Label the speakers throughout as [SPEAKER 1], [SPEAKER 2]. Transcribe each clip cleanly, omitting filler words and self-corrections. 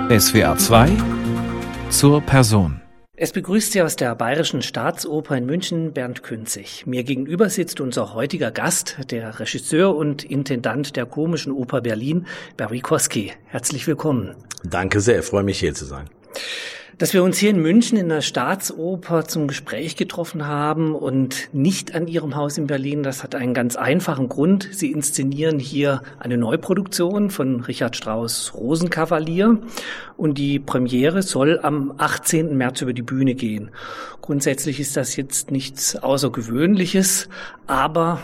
[SPEAKER 1] SWR 2 zur Person.
[SPEAKER 2] Es begrüßt Sie aus der Bayerischen Staatsoper in München Bernd Künzig. Mir gegenüber sitzt unser heutiger Gast, der Regisseur und Intendant der Komischen Oper Berlin, Barry Kosky. Herzlich willkommen.
[SPEAKER 3] Danke sehr, ich freue mich hier zu sein.
[SPEAKER 2] Dass wir uns hier in München in der Staatsoper zum Gespräch getroffen haben und nicht an Ihrem Haus in Berlin, das hat einen ganz einfachen Grund. Sie inszenieren hier eine Neuproduktion von Richard Strauss' Rosenkavalier und die Premiere soll am 18. März über die Bühne gehen. Grundsätzlich ist das jetzt nichts Außergewöhnliches, aber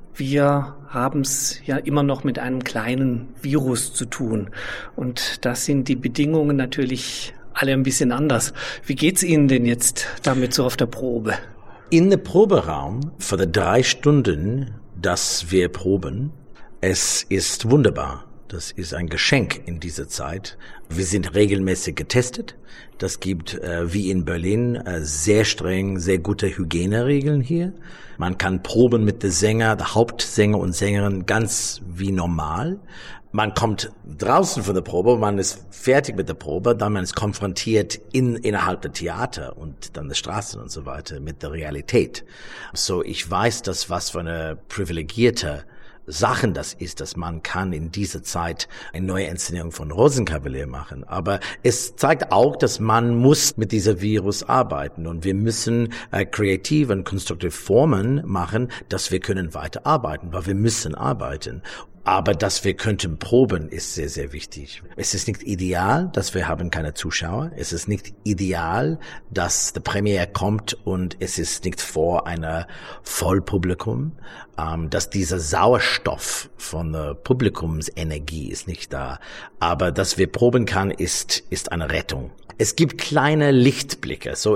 [SPEAKER 2] wir haben es ja immer noch mit einem kleinen Virus zu tun und das sind die Bedingungen natürlich alle ein bisschen anders. Wie geht's Ihnen denn jetzt damit so auf der Probe?
[SPEAKER 3] In der Proberaum für die 3 Stunden, dass wir proben, es ist wunderbar. Das ist ein Geschenk in dieser Zeit. Wir sind regelmäßig getestet. Das gibt, wie in Berlin, sehr streng, sehr gute Hygieneregeln hier. Man kann proben mit der Sänger, der Hauptsänger und Sängerin ganz wie normal. Man kommt draußen von der Probe, man ist fertig mit der Probe, dann man ist konfrontiert innerhalb der Theater und dann der Straßen und so weiter mit der Realität. So, ich weiß, dass was für eine privilegierte Sachen das ist, dass man kann in dieser Zeit eine neue Inszenierung von Rosenkavalier machen. Aber es zeigt auch, dass man muss mit dieser Virus arbeiten und wir müssen kreative und konstruktive Formen machen, dass wir können weiter arbeiten, weil wir müssen arbeiten. Aber dass wir könnten proben, ist sehr, sehr wichtig. Es ist nicht ideal, dass wir haben keine Zuschauer. Es ist nicht ideal, dass die Premiere kommt und es ist nicht vor einer Vollpublikum. Dass dieser Sauerstoff von der Publikumsenergie ist nicht da. Aber dass wir proben kann, ist eine Rettung. Es gibt kleine Lichtblicke. So,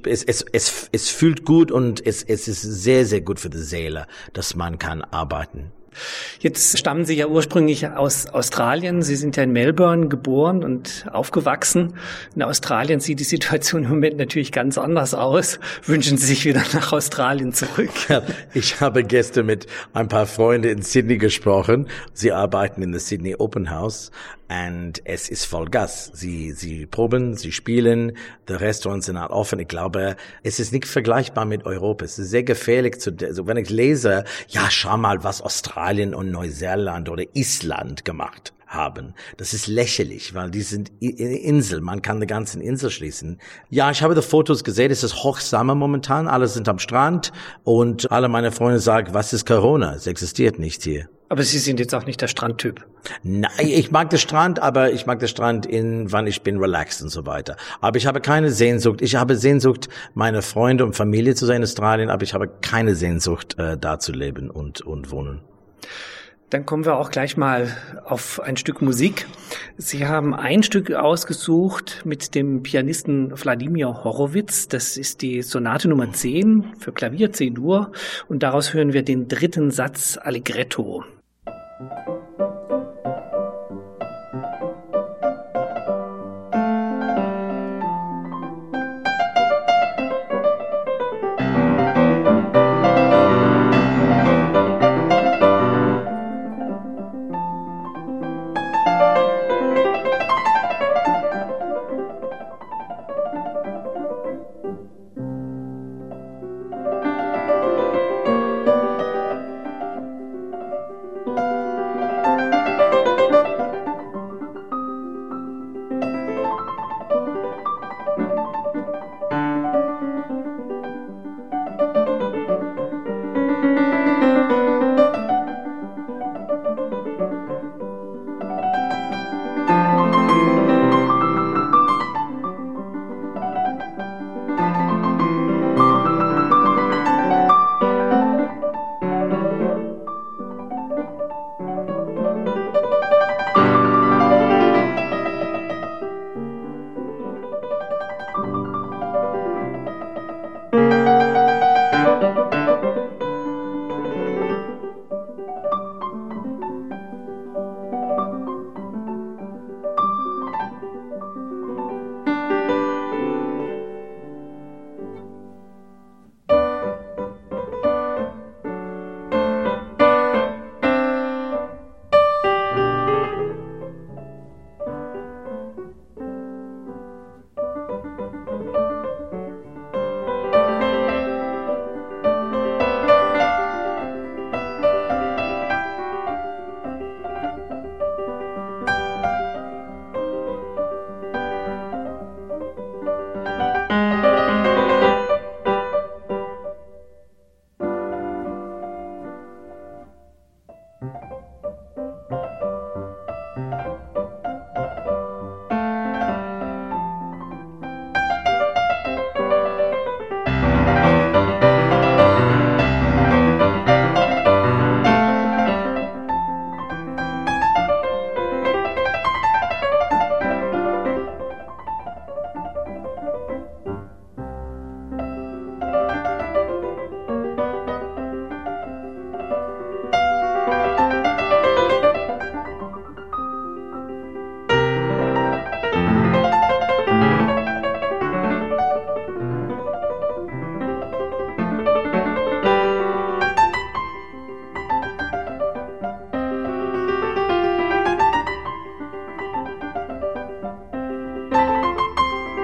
[SPEAKER 3] es fühlt gut und es ist sehr, sehr gut für die Seele, dass man kann arbeiten.
[SPEAKER 2] Jetzt stammen Sie ja ursprünglich aus Australien. Sie sind ja in Melbourne geboren und aufgewachsen. In Australien sieht die Situation im Moment natürlich ganz anders aus. Wünschen Sie sich wieder nach Australien zurück?
[SPEAKER 3] Ja, ich habe gestern mit ein paar Freunden in Sydney gesprochen. Sie arbeiten in der Sydney Open House. Und es ist voll Gas. Sie proben, sie spielen, die Restaurants sind halt offen. Ich glaube, es ist nicht vergleichbar mit Europa. Es ist sehr gefährlich also wenn ich lese, ja, schau mal, was Australien und Neuseeland oder Island gemacht haben. Das ist lächerlich, weil die sind eine Insel. Man kann die ganze Insel schließen. Ja, ich habe die Fotos gesehen. Es ist Hochsommer momentan. Alle sind am Strand und alle meine Freunde sagen, was ist Corona? Es existiert nicht hier.
[SPEAKER 2] Aber Sie sind jetzt auch nicht der Strandtyp.
[SPEAKER 3] Nein, ich mag den Strand, aber ich mag den Strand wann ich bin relaxed und so weiter. Aber ich habe keine Sehnsucht. Ich habe Sehnsucht, meine Freunde und Familie zu sein in Australien, aber ich habe keine Sehnsucht, da zu leben und wohnen.
[SPEAKER 2] Dann kommen wir auch gleich mal auf ein Stück Musik. Sie haben ein Stück ausgesucht mit dem Pianisten Wladimir Horowitz. Das ist die Sonate Nummer 10 für Klavier, C-Dur. Und daraus hören wir den 3. Satz Allegretto.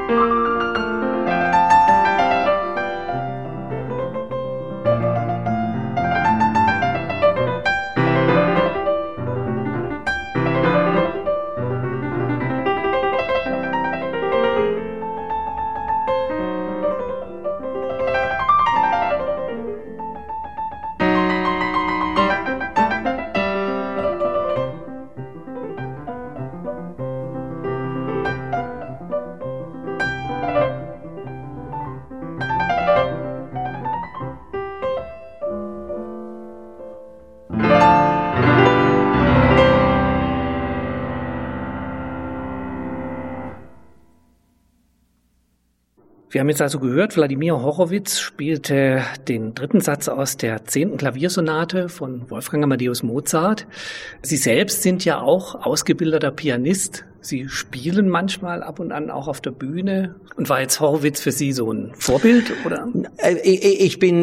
[SPEAKER 2] Wir haben jetzt also gehört, Wladimir Horowitz spielte den dritten Satz aus der 10. Klaviersonate von Wolfgang Amadeus Mozart. Sie selbst sind ja auch ausgebildeter Pianist. Sie spielen manchmal ab und an auch auf der Bühne. Und war jetzt Horowitz für Sie so ein Vorbild, oder?
[SPEAKER 3] Ich bin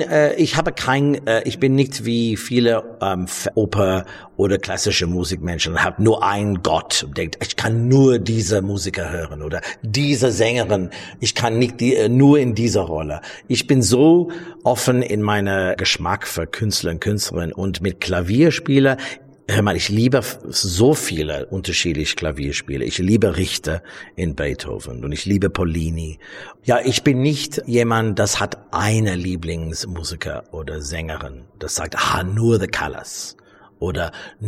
[SPEAKER 3] nicht wie viele Oper oder klassische Musikmenschen, habe nur einen Gott und denkt, ich kann nur diese Musiker hören oder diese Sängerin, ich kann nicht nur in dieser Rolle. Ich bin so offen in meiner Geschmack für Künstler und Künstlerinnen und mit Klavierspieler. Hör mal, ich liebe so viele unterschiedliche Klavierspiele. Ich liebe Richter in Beethoven und ich liebe Paulini. Ja, ich bin nicht jemand, das hat eine Lieblingsmusiker oder Sängerin, das sagt, nur the Callas oder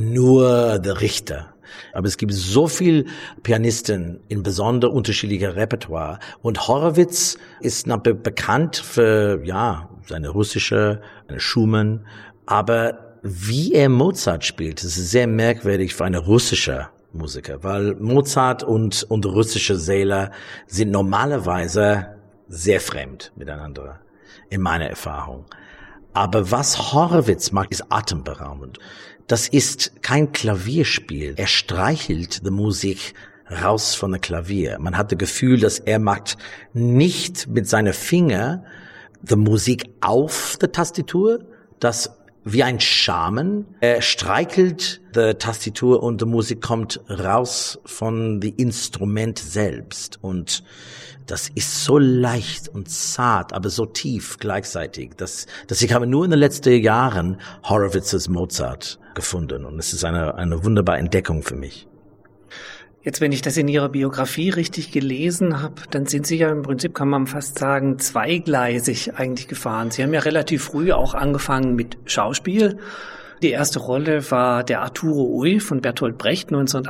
[SPEAKER 3] nur the Richter. Aber es gibt so viel Pianisten in besonders unterschiedlicher Repertoire. Und Horowitz ist bekannt für, seine russische, eine Schumann, aber wie er Mozart spielt, das ist sehr merkwürdig für eine russische Musiker, weil Mozart und russische Säle sind normalerweise sehr fremd miteinander, in meiner Erfahrung. Aber was Horowitz macht, ist atemberaubend. Das ist kein Klavierspiel. Er streichelt die Musik raus von der Klavier. Man hat das Gefühl, dass er macht nicht mit seinen Fingern die Musik auf der Tastatur, das wie ein Schamen. Er streichelt die Tastatur und die Musik kommt raus von dem Instrument selbst. Und das ist so leicht und zart, aber so tief gleichzeitig, dass ich habe nur in den letzten Jahren Horowitzes Mozart gefunden. Und es ist eine wunderbare Entdeckung für mich.
[SPEAKER 2] Jetzt, wenn ich das in Ihrer Biografie richtig gelesen habe, dann sind Sie ja im Prinzip, kann man fast sagen, zweigleisig eigentlich gefahren. Sie haben ja relativ früh auch angefangen mit Schauspiel. Die erste Rolle war der Arturo Ui von Bertolt Brecht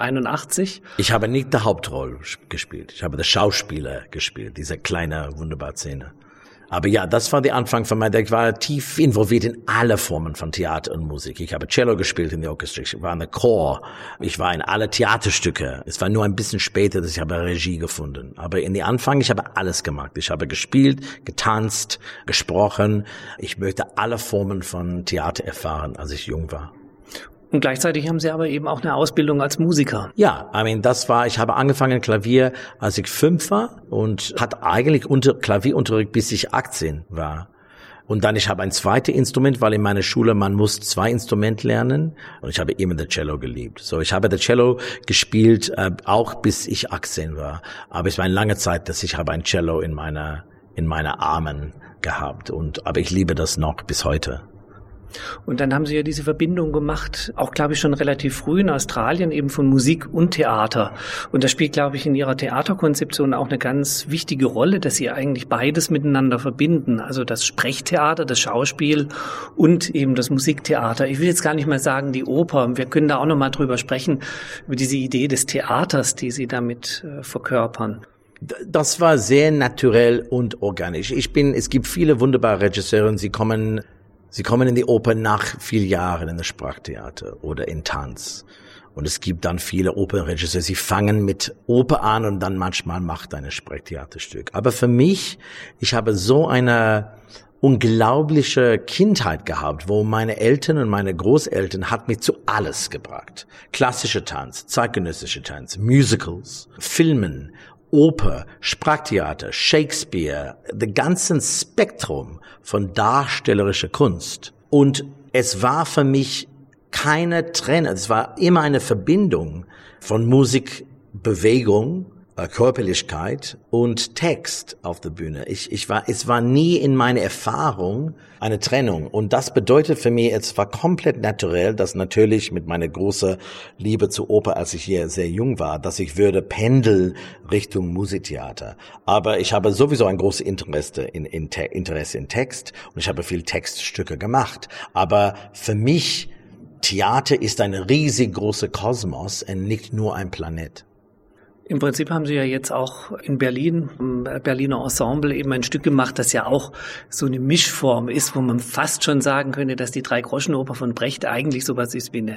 [SPEAKER 2] 1981.
[SPEAKER 3] Ich habe nicht die Hauptrolle gespielt. Ich habe den Schauspieler gespielt, diese kleine, wunderbare Szene. Aber ja, das war der Anfang von mir. Ich war tief involviert in alle Formen von Theater und Musik. Ich habe Cello gespielt in der Orchester, ich war in der Chor, ich war in alle Theaterstücke. Es war nur ein bisschen später, dass ich habe Regie gefunden. Aber in den Anfang, ich habe alles gemacht. Ich habe gespielt, getanzt, gesprochen. Ich möchte alle Formen von Theater erfahren, als ich jung war.
[SPEAKER 2] Und gleichzeitig haben Sie aber eben auch eine Ausbildung als Musiker.
[SPEAKER 3] Ja, ich habe angefangen Klavier, als ich 5 war und hatte eigentlich Klavierunterricht, bis ich 18 war. Und dann ich habe ein zweites Instrument, weil in meiner Schule man muss 2 Instrumente lernen und ich habe immer das Cello geliebt. So, ich habe das Cello gespielt, auch bis ich 18 war. Aber es war eine lange Zeit, dass ich habe ein Cello in meiner Armen gehabt aber ich liebe das noch bis heute.
[SPEAKER 2] Und dann haben Sie ja diese Verbindung gemacht, auch glaube ich schon relativ früh in Australien, eben von Musik und Theater. Und das spielt, glaube ich, in Ihrer Theaterkonzeption auch eine ganz wichtige Rolle, dass Sie eigentlich beides miteinander verbinden. Also das Sprechtheater, das Schauspiel und eben das Musiktheater. Ich will jetzt gar nicht mal sagen die Oper. Wir können da auch noch mal drüber sprechen, über diese Idee des Theaters, die Sie damit verkörpern.
[SPEAKER 3] Das war sehr naturell und organisch. Es gibt viele wunderbare Regisseure, sie kommen in die Oper nach vielen Jahren in das Sprachtheater oder in Tanz. Und es gibt dann viele Opernregisseure, sie fangen mit Oper an und dann manchmal macht ein Sprechtheaterstück. Aber für mich, ich habe so eine unglaubliche Kindheit gehabt, wo meine Eltern und meine Großeltern hat mich zu alles gebracht. Klassischer Tanz, zeitgenössischer Tanz, Musicals, Filmen, Oper, Sprachtheater, Shakespeare, das ganze Spektrum von darstellerischer Kunst. Und es war für mich keine Trennung, es war immer eine Verbindung von Musik, Bewegung Körperlichkeit und Text auf der Bühne. Es war nie in meiner Erfahrung eine Trennung. Und das bedeutet für mich, es war komplett naturell, dass natürlich mit meiner großen Liebe zur Oper, als ich hier sehr jung war, dass ich würde pendeln Richtung Musiktheater. Aber ich habe sowieso ein großes Interesse in Text und ich habe viel Textstücke gemacht. Aber für mich, Theater ist ein riesig großer Kosmos und nicht nur ein Planet.
[SPEAKER 2] Im Prinzip haben Sie ja jetzt auch in Berlin, im Berliner Ensemble, eben ein Stück gemacht, das ja auch so eine Mischform ist, wo man fast schon sagen könnte, dass die Drei-Groschen-Oper von Brecht eigentlich sowas ist wie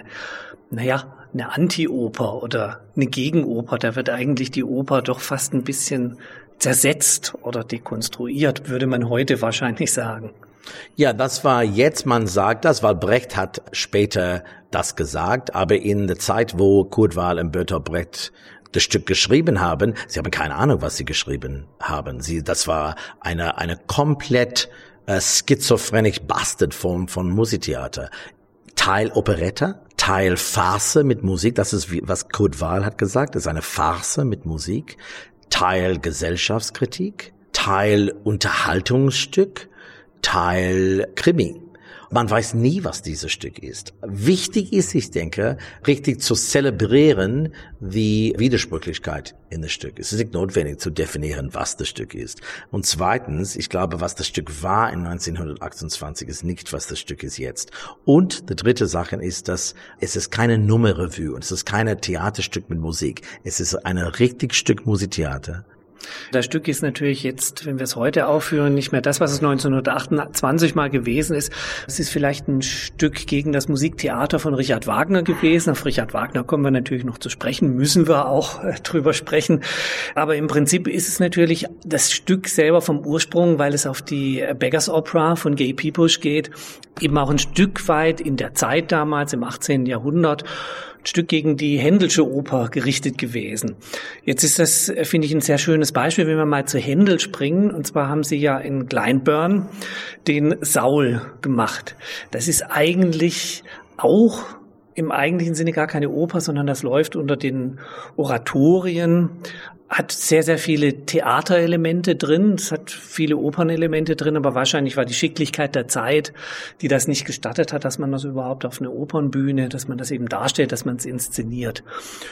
[SPEAKER 2] eine Anti-Oper oder eine Gegenoper. Da wird eigentlich die Oper doch fast ein bisschen zersetzt oder dekonstruiert, würde man heute wahrscheinlich sagen.
[SPEAKER 3] Ja, das war jetzt, man sagt das, weil Brecht hat später das gesagt, aber in der Zeit, wo Kurt Weill und Bertolt Brecht das Stück geschrieben haben, sie haben keine Ahnung, was sie geschrieben haben. Das war eine komplett schizophrenisch Bastardform von Musiktheater. Teil Operette, Teil Farce mit Musik, das ist was Kurt Weill hat gesagt, das ist eine Farce mit Musik, Teil Gesellschaftskritik, Teil Unterhaltungsstück, Teil Krimi. Man weiß nie, was dieses Stück ist. Wichtig ist, ich denke, richtig zu zelebrieren die Widersprüchlichkeit in das Stück. Es ist nicht notwendig zu definieren, was das Stück ist. Und zweitens, ich glaube, was das Stück war in 1928, ist nicht, was das Stück ist jetzt. Und die dritte Sache ist, dass es ist keine Nummerrevue und es ist kein Theaterstück mit Musik. Es ist ein richtig Stück Musiktheater.
[SPEAKER 2] Das Stück ist natürlich jetzt, wenn wir es heute aufführen, nicht mehr das, was es 1928 mal gewesen ist. Es ist vielleicht ein Stück gegen das Musiktheater von Richard Wagner gewesen. Auf Richard Wagner kommen wir natürlich noch zu sprechen, müssen wir auch drüber sprechen. Aber im Prinzip ist es natürlich das Stück selber vom Ursprung, weil es auf die Beggars Opera von Gay Peebush geht, eben auch ein Stück weit in der Zeit damals, im 18. Jahrhundert, ein Stück gegen die Händelsche Oper gerichtet gewesen. Jetzt ist das, finde ich, ein sehr schönes Beispiel, wenn wir mal zu Händel springen. Und zwar haben sie ja in Glyndebourne den Saul gemacht. Das ist eigentlich auch im eigentlichen Sinne gar keine Oper, sondern das läuft unter den Oratorien, hat sehr, sehr viele Theaterelemente drin, es hat viele Opernelemente drin, aber wahrscheinlich war die Schicklichkeit der Zeit, die das nicht gestattet hat, dass man das überhaupt auf eine Opernbühne, dass man das eben darstellt, dass man es inszeniert.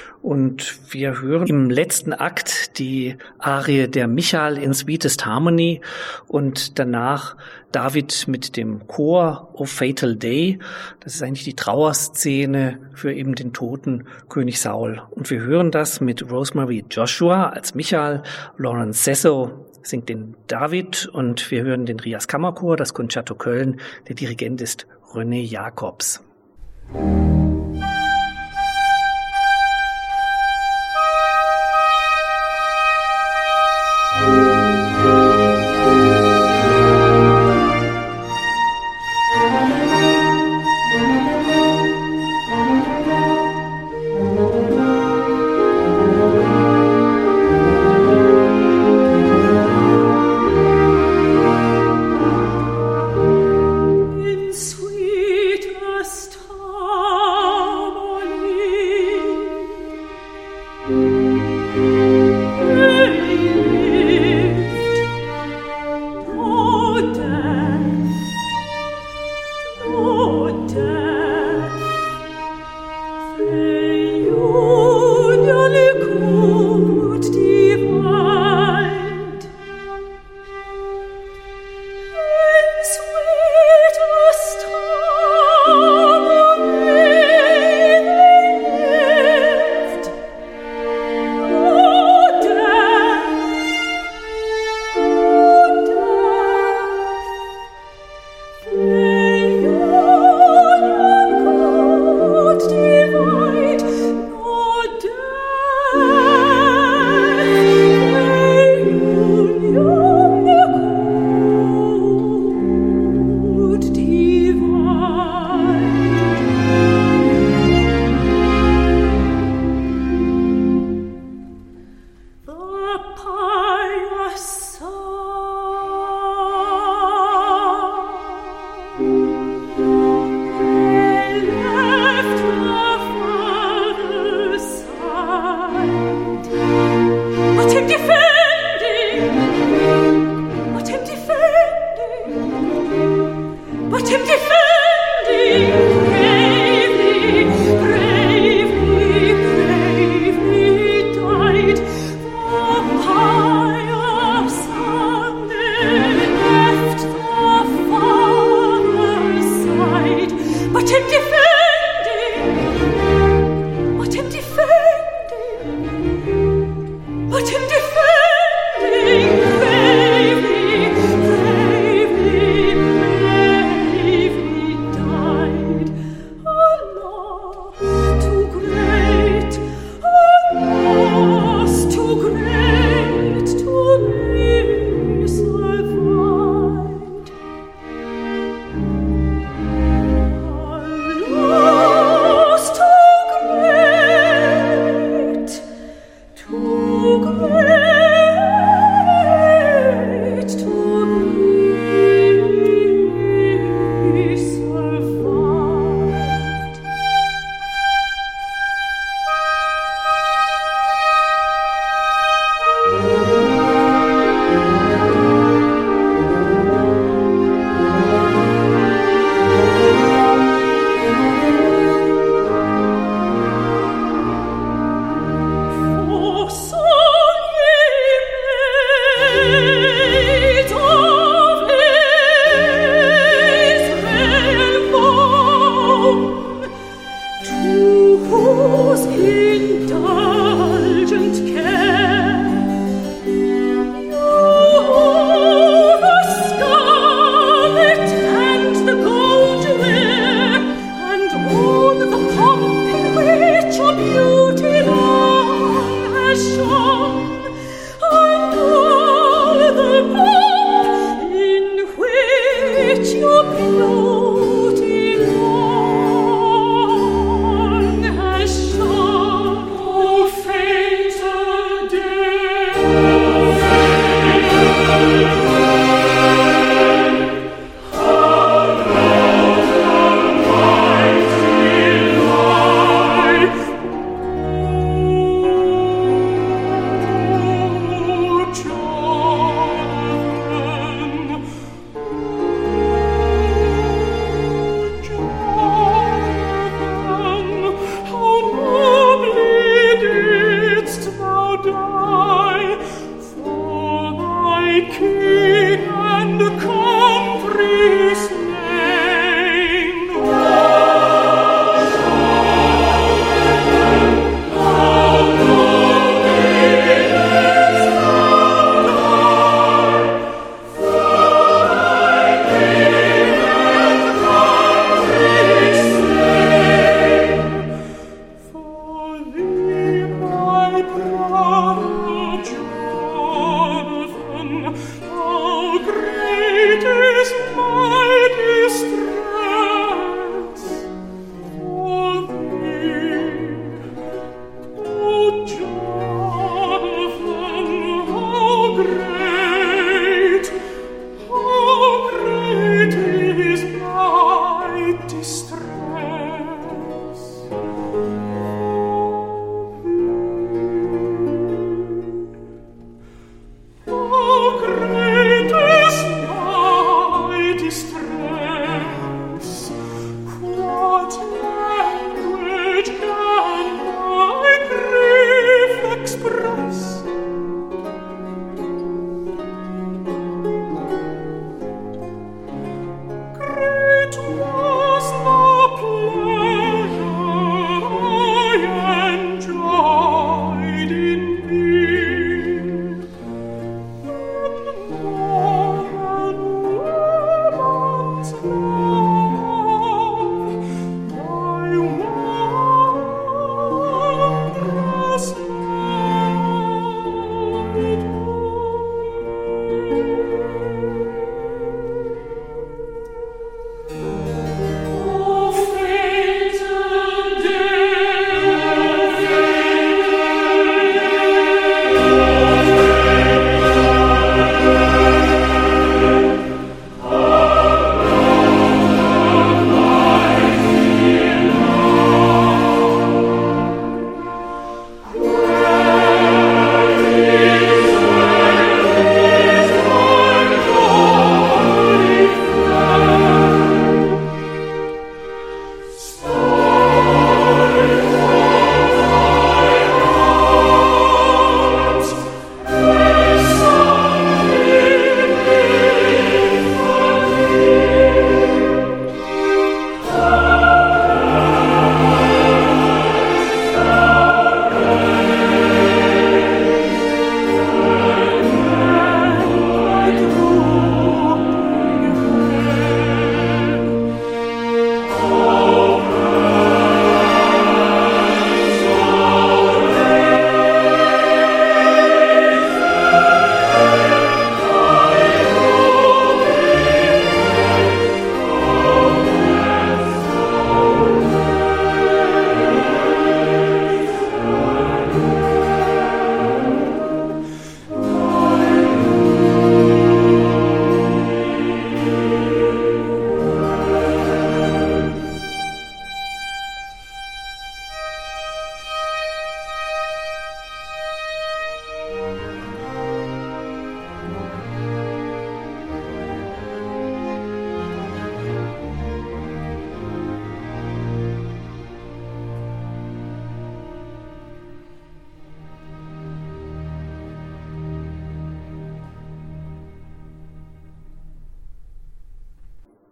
[SPEAKER 2] Und wir hören im letzten Akt die Arie der Michal in Sweetest Harmony und danach David mit dem Chor O Fatal Day. Das ist eigentlich die Trauerszene für eben den toten König Saul. Und wir hören das mit Rosemary Joshua als Michal, Lawrence Sesso singt den David und wir hören den Rias Kammerchor, das Concerto Köln. Der Dirigent ist René Jacobs.
[SPEAKER 4] But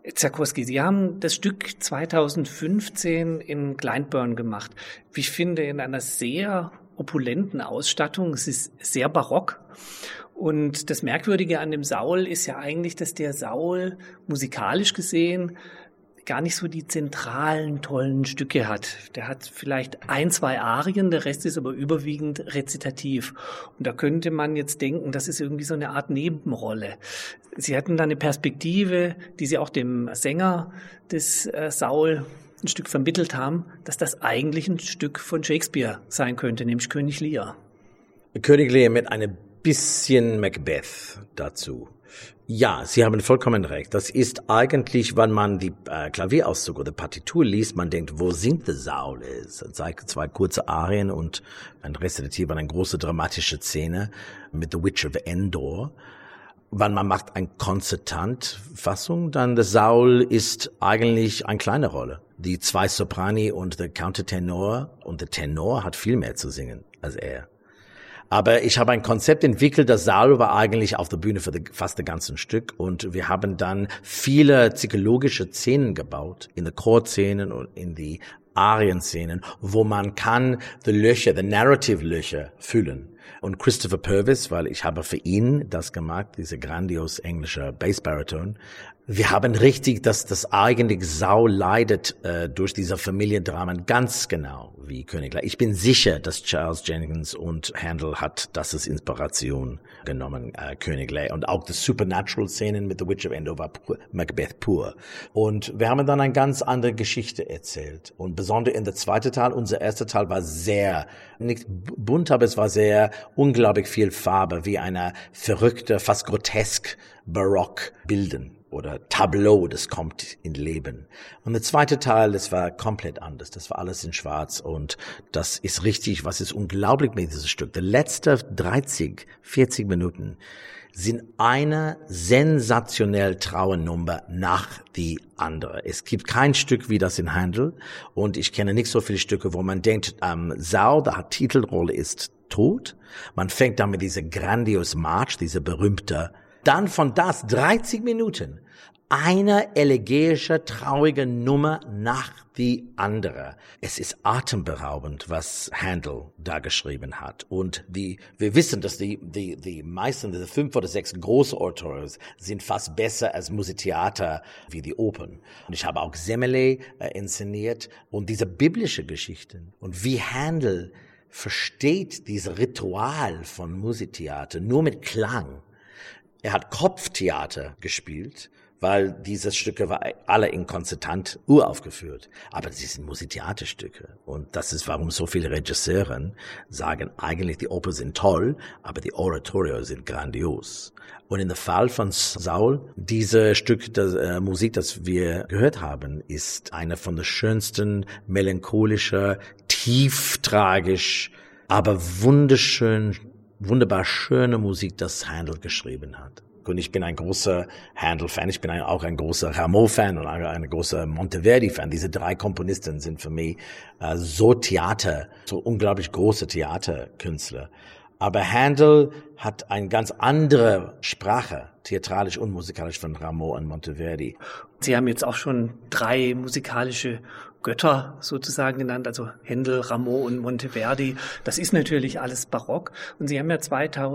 [SPEAKER 2] Ziarkowski, Sie haben das Stück 2015 in Glyndebourne gemacht. Wie ich finde, in einer sehr opulenten Ausstattung. Es ist sehr barock. Und das Merkwürdige an dem Saul ist ja eigentlich, dass der Saul musikalisch gesehen gar nicht so die zentralen, tollen Stücke hat. Der hat vielleicht 1, 2 Arien, der Rest ist aber überwiegend rezitativ. Und da könnte man jetzt denken, das ist irgendwie so eine Art Nebenrolle. Sie hatten da eine Perspektive, die Sie auch dem Sänger des Saul ein Stück vermittelt haben, dass das eigentlich ein Stück von Shakespeare sein könnte, nämlich König Lear.
[SPEAKER 3] König Lear mit einem bisschen Macbeth dazu. Ja, Sie haben vollkommen recht. Das ist eigentlich, wenn man die Klavierauszug oder Partitur liest, man denkt, wo singt der Saul? Es zeigt 2 kurze Arien und ein Rezitativ an eine große dramatische Szene mit The Witch of Endor. Wenn man macht eine Konzertant-Fassung, dann der Saul ist eigentlich eine kleine Rolle. Die 2 Soprani und der Countertenor und der Tenor hat viel mehr zu singen als er. Aber ich habe ein Konzept entwickelt, das Saul war eigentlich auf der Bühne für fast das ganze Stück und wir haben dann viele psychologische Szenen gebaut, in die Chorszenen und in die Arienszenen, wo man kann die Narrative-Löcher füllen. Und Christopher Purvis, weil ich habe für ihn das gemacht, diese grandios englische Bass-Bariton. Wir haben richtig, dass das eigentlich Saul leidet durch diese Familiendramen ganz genau wie König Lear. Ich bin sicher, dass Charles Jenkins und Handel hat das als Inspiration genommen, König Lear. Und auch die Supernatural-Szenen mit The Witch of Endor war Macbeth pur. Und wir haben dann eine ganz andere Geschichte erzählt. Und besonders in der zweiten Teil, unser erster Teil war sehr, nicht bunt, aber es war sehr unglaublich viel Farbe, wie eine verrückte, fast grotesk barock Bilden. Oder Tableau, das kommt in Leben. Und der zweite Teil, das war komplett anders. Das war alles in Schwarz und das ist richtig, was ist unglaublich mit diesem Stück. Die letzten 30, 40 Minuten sind eine sensationell Trauernummer nach die andere. Es gibt kein Stück wie das in Handel und ich kenne nicht so viele Stücke, wo man denkt, Saul, der Titelrolle ist tot. Man fängt dann mit dieser grandios March, dieser berühmte. Dann von das 30 Minuten eine elegische, traurige Nummer nach die andere. Es ist atemberaubend, was Handel da geschrieben hat. Und wir wissen, dass die meisten, die 5 oder 6 große Oratorios sind fast besser als Musiktheater wie die Opern. Und ich habe auch Semele inszeniert und diese biblische Geschichten und wie Handel versteht dieses Ritual von Musiktheater nur mit Klang. Er hat Kopftheater gespielt, weil diese Stücke waren alle in Konzertant uraufgeführt. Aber sie sind Musiktheaterstücke. Und das ist, warum so viele Regisseure sagen, eigentlich die Oper sind toll, aber die Oratorio sind grandios. Und in dem Fall von Saul, dieses Stück der Musik, das wir gehört haben, ist eine von der schönsten, melancholischer, tief tragisch, aber wunderbar schöne Musik, das Handel geschrieben hat. Und ich bin ein großer Handel-Fan, ich bin auch ein großer Rameau-Fan und ein großer Monteverdi-Fan. Diese 3 Komponisten sind für mich so unglaublich große Theaterkünstler. Aber Handel hat eine ganz andere Sprache, theatralisch und musikalisch, von Rameau und Monteverdi.
[SPEAKER 2] Sie haben jetzt auch schon 3 musikalische Götter sozusagen genannt, also Händel, Rameau und Monteverdi. Das ist natürlich alles barock. Und Sie haben ja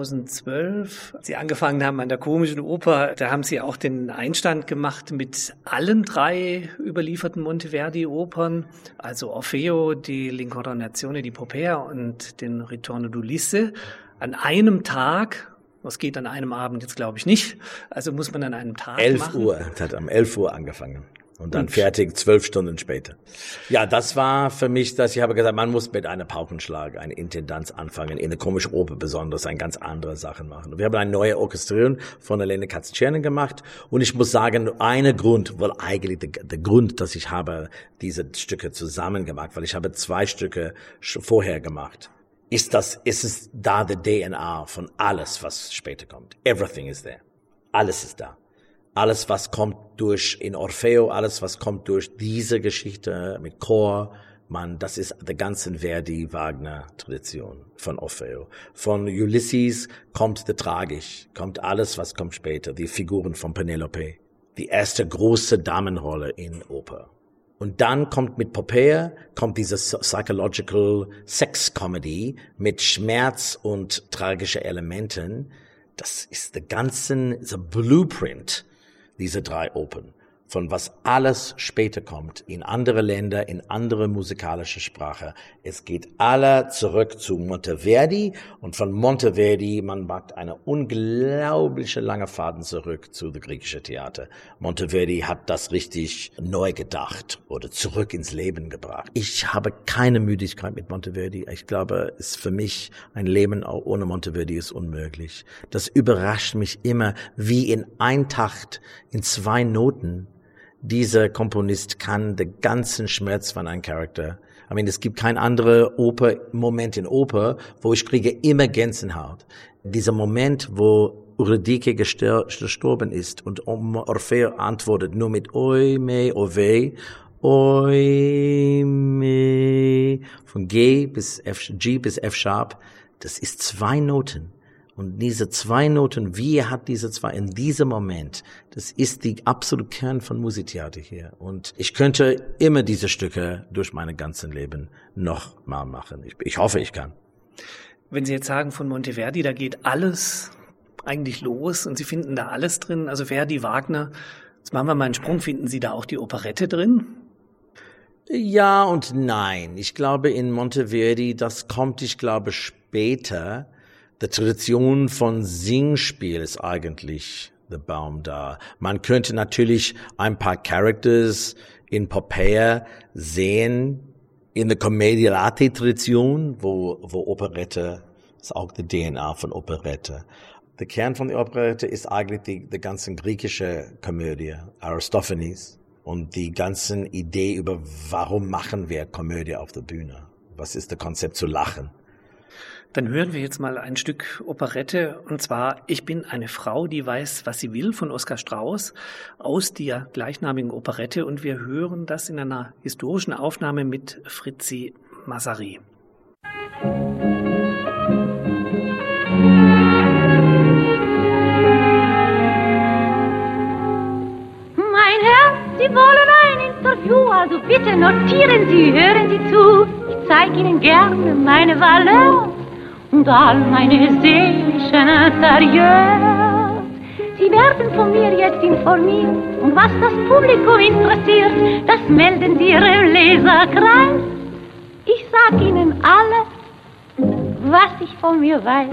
[SPEAKER 2] 2012, als Sie angefangen haben an der Komischen Oper, da haben Sie auch den Einstand gemacht mit allen 3 überlieferten Monteverdi-Opern, also Orfeo, die L'Incarnazione di Popea und den Ritorno d'Ulisse, an einem Tag. Das geht an einem Abend jetzt, glaube ich, nicht. Also muss man an einem Tag
[SPEAKER 3] 11 Uhr, es hat um 11 Uhr angefangen. Und dann fertig 12 Stunden später. Ja, das war für mich, dass ich habe gesagt, man muss mit einem Paukenschlag, eine Intendanz anfangen, in der Komischen Oper besonders, eine ganz andere Sachen machen. Und wir haben eine neue Orchestrierung von Elena Katz-Czerny gemacht. Und ich muss sagen, der Grund, dass ich habe diese Stücke zusammen gemacht, weil ich habe 2 Stücke vorher gemacht, ist es da die DNA von alles, was später kommt. Everything is there. Alles ist da. Alles, was kommt durch in Orfeo, alles, was kommt durch diese Geschichte mit Chor, das ist die ganze Verdi-Wagner-Tradition von Orfeo. Von Ulysses kommt die Tragik, kommt alles, was kommt später, die Figuren von Penelope, die erste große Damenrolle in Oper. Und dann kommt mit Popeye, kommt diese psychological Sex Comedy mit Schmerz und tragische Elementen. Das ist the Blueprint, diese 3 Opern, von was alles später kommt, in andere Länder, in andere musikalische Sprache. Es geht alle zurück zu Monteverdi und von Monteverdi, man macht eine unglaubliche lange Faden zurück zu dem griechischen Theater. Monteverdi hat das richtig neu gedacht oder zurück ins Leben gebracht. Ich habe keine Müdigkeit mit Monteverdi. Ich glaube, es für mich ein Leben auch ohne Monteverdi ist unmöglich. Das überrascht mich immer, wie in ein Takt, in 2 Noten, dieser Komponist kann den ganzen Schmerz von einem Charakter. Es gibt kein anderer Moment in Oper, wo ich kriege immer Gänsehaut. Dieser Moment, wo Eurydike gestorben ist und Orfeo antwortet nur mit Oi me ove, Oi me, von G bis F Sharp, das ist 2 Noten. Und diese 2 Noten, wie hat diese 2 in diesem Moment, das ist die absolute Kern von Musiktheater hier. Und ich könnte immer diese Stücke durch mein ganzes Leben noch mal machen. Ich hoffe, ich kann.
[SPEAKER 2] Wenn Sie jetzt sagen von Monteverdi, da geht alles eigentlich los und Sie finden da alles drin, also Verdi, Wagner, jetzt machen wir mal einen Sprung, finden Sie da auch die Operette drin?
[SPEAKER 3] Ja und nein. Ich glaube in Monteverdi, das kommt, später. Die Tradition von Singspiel ist eigentlich der Baum da. Man könnte natürlich ein paar Characters in Popeye sehen, in der Commedia dell'arte Tradition, wo Operette ist auch die DNA von Operette. Der Kern von der Operette ist eigentlich die ganze griechische Komödie, Aristophanes, und die ganze Idee über, warum machen wir Komödie auf der Bühne? Was ist das Konzept zu lachen?
[SPEAKER 2] Dann hören wir jetzt mal ein Stück Operette, und zwar Ich bin eine Frau, die weiß, was sie will, von Oskar Strauß aus der gleichnamigen Operette, und wir hören das in einer historischen Aufnahme mit Fritzi Massary.
[SPEAKER 4] Mein Herr, Sie wollen ein Interview, also bitte notieren Sie, hören Sie zu. Ich zeige Ihnen gerne meine Valeur und all meine seelischen Interieurs. Sie werden von mir jetzt informiert, und was das Publikum interessiert, das melden Sie Ihrem Leserkreis. Ich sag Ihnen alles, was ich von mir weiß.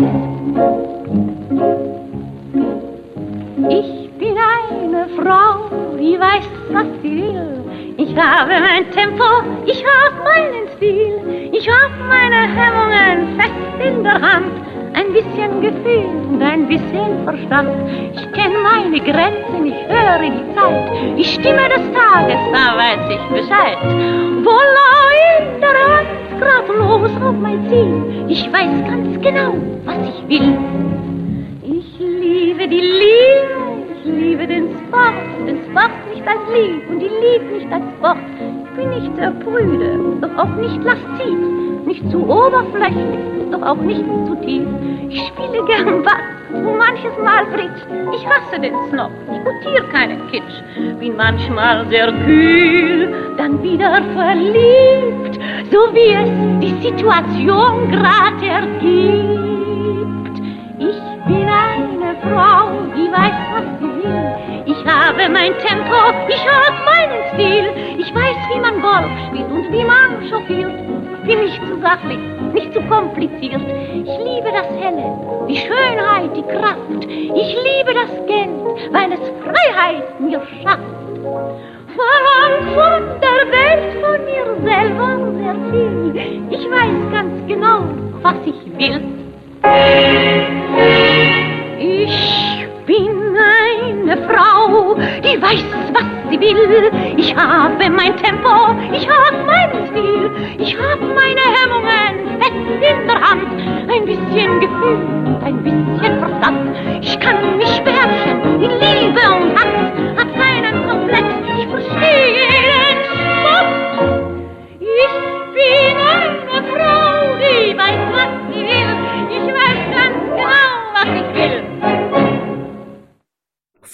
[SPEAKER 4] Ich bin eine Frau, die weiß, was sie will. Ich habe mein Tempo, ich habe meinen Stil. Ich habe meine Hemmungen fest in der Hand. Ein bisschen Gefühl und ein bisschen Verstand. Ich kenne meine Grenzen, ich höre die Zeit. Die Stimme des Tages, da weiß ich Bescheid. Voila, in der Hand, grad los auf mein Ziel. Ich weiß ganz genau, was ich will. Ich liebe die Liebe. Ich liebe den Sport nicht als Lieb und die Liebe nicht als Sport. Ich bin nicht sehr prüde, doch auch nicht lasziv, nicht zu oberflächlich, doch auch nicht zu tief. Ich spiele gern Bass und manches Mal Bridge. Ich hasse den Snob, ich gutiere keinen Kitsch. Bin manchmal sehr kühl, dann wieder verliebt, so wie es die Situation grad ergibt. Ich bin eine Frau, die weiß, was sie will. Ich habe mein Tempo, ich habe meinen Stil. Ich weiß, wie man Golf spielt und wie man chauffiert. Ich bin nicht zu sachlich, nicht zu kompliziert. Ich liebe das Helle, die Schönheit, die Kraft. Ich liebe das Geld, weil es Freiheit mir schafft. Von der Welt, von mir selber sehr viel. Ich weiß ganz genau, was ich will. Ich bin eine Frau, die weiß, was sie will. Ich habe mein Tempo, ich habe meinen Stil. Ich habe meine Hemmungen fest in der Hand. Ein bisschen Gefühl und ein bisschen Verstand. Ich kann mich beherrschen in Liebe und Hass. Hab keinen Komplex, ich verstehe jeden Spott. Ich bin eine Frau, die weiß, was sie will. Ich weiß ganz genau, was ich will.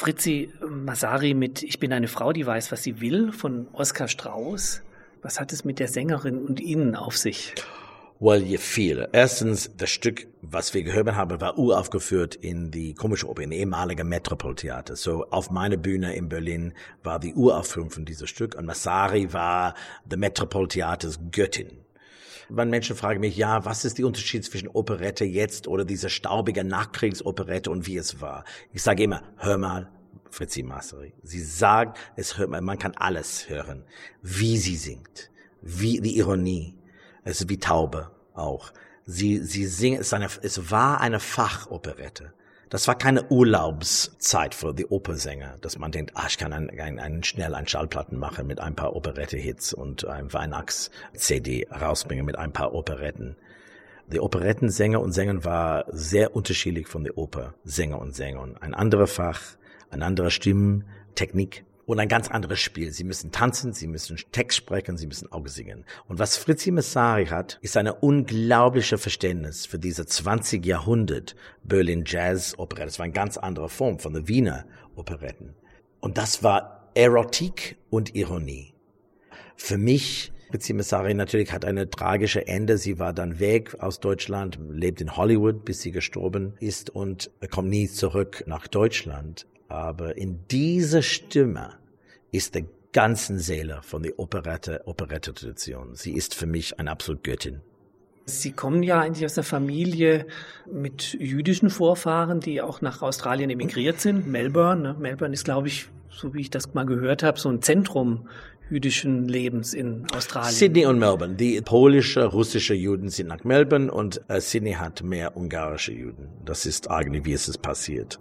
[SPEAKER 2] Fritzi, Massari mit Ich bin eine Frau, die weiß, was sie will, von Oskar Strauß. Was hat es mit der Sängerin und Ihnen auf sich?
[SPEAKER 3] Well, viel. Erstens, das Stück, was wir gehört haben, war uraufgeführt in die Komische Oper, in ehemaligen Metropoltheater. So, auf meiner Bühne in Berlin war die Uraufführung von diesem Stück und Massari war der Metropoltheaters Göttin. Wenn Menschen fragen mich, ja, was ist der Unterschied zwischen Operette jetzt oder dieser staubige Nachkriegsoperette und wie es war? Ich sage immer, hör mal, Fritzi Massari. Sie sagt, man kann alles hören. Wie sie singt, wie die Ironie. Es ist wie Taube auch. Sie singt, es war eine Fachoperette. Das war keine Urlaubszeit für die Opersänger, dass man denkt, ich kann schnell einen Schallplatten machen mit ein paar Operette-Hits und ein Weihnachts-CD rausbringen mit ein paar Operetten. Die Operettensänger und Sänger war sehr unterschiedlich von den Opersänger und Sängern. Ein anderer Fach, eine andere Stimmtechnik und ein ganz anderes Spiel. Sie müssen tanzen, sie müssen Text sprechen, sie müssen auch singen. Und was Fritzi Massari hat, ist eine unglaubliche Verständnis für diese 20. Jahrhundert Berlin Jazz Operette. Das war eine ganz andere Form von den Wiener Operetten. Und das war Erotik und Ironie. Für mich, Fritzi Massari natürlich hat eine tragische Ende. Sie war dann weg aus Deutschland, lebt in Hollywood, bis sie gestorben ist und kommt nie zurück nach Deutschland. Aber in dieser Stimme ist der ganzen Seele von der Operette-Tradition. Sie ist für mich eine absolute Göttin.
[SPEAKER 2] Sie kommen ja eigentlich aus einer Familie mit jüdischen Vorfahren, die auch nach Australien emigriert sind. Melbourne. Melbourne ist, glaube ich, so wie ich das mal gehört habe, so ein Zentrum jüdischen Lebens in Australien.
[SPEAKER 3] Sydney und Melbourne. Die polische, russische Juden sind nach Melbourne und Sydney hat mehr ungarische Juden. Das ist eigentlich, wie es ist passiert.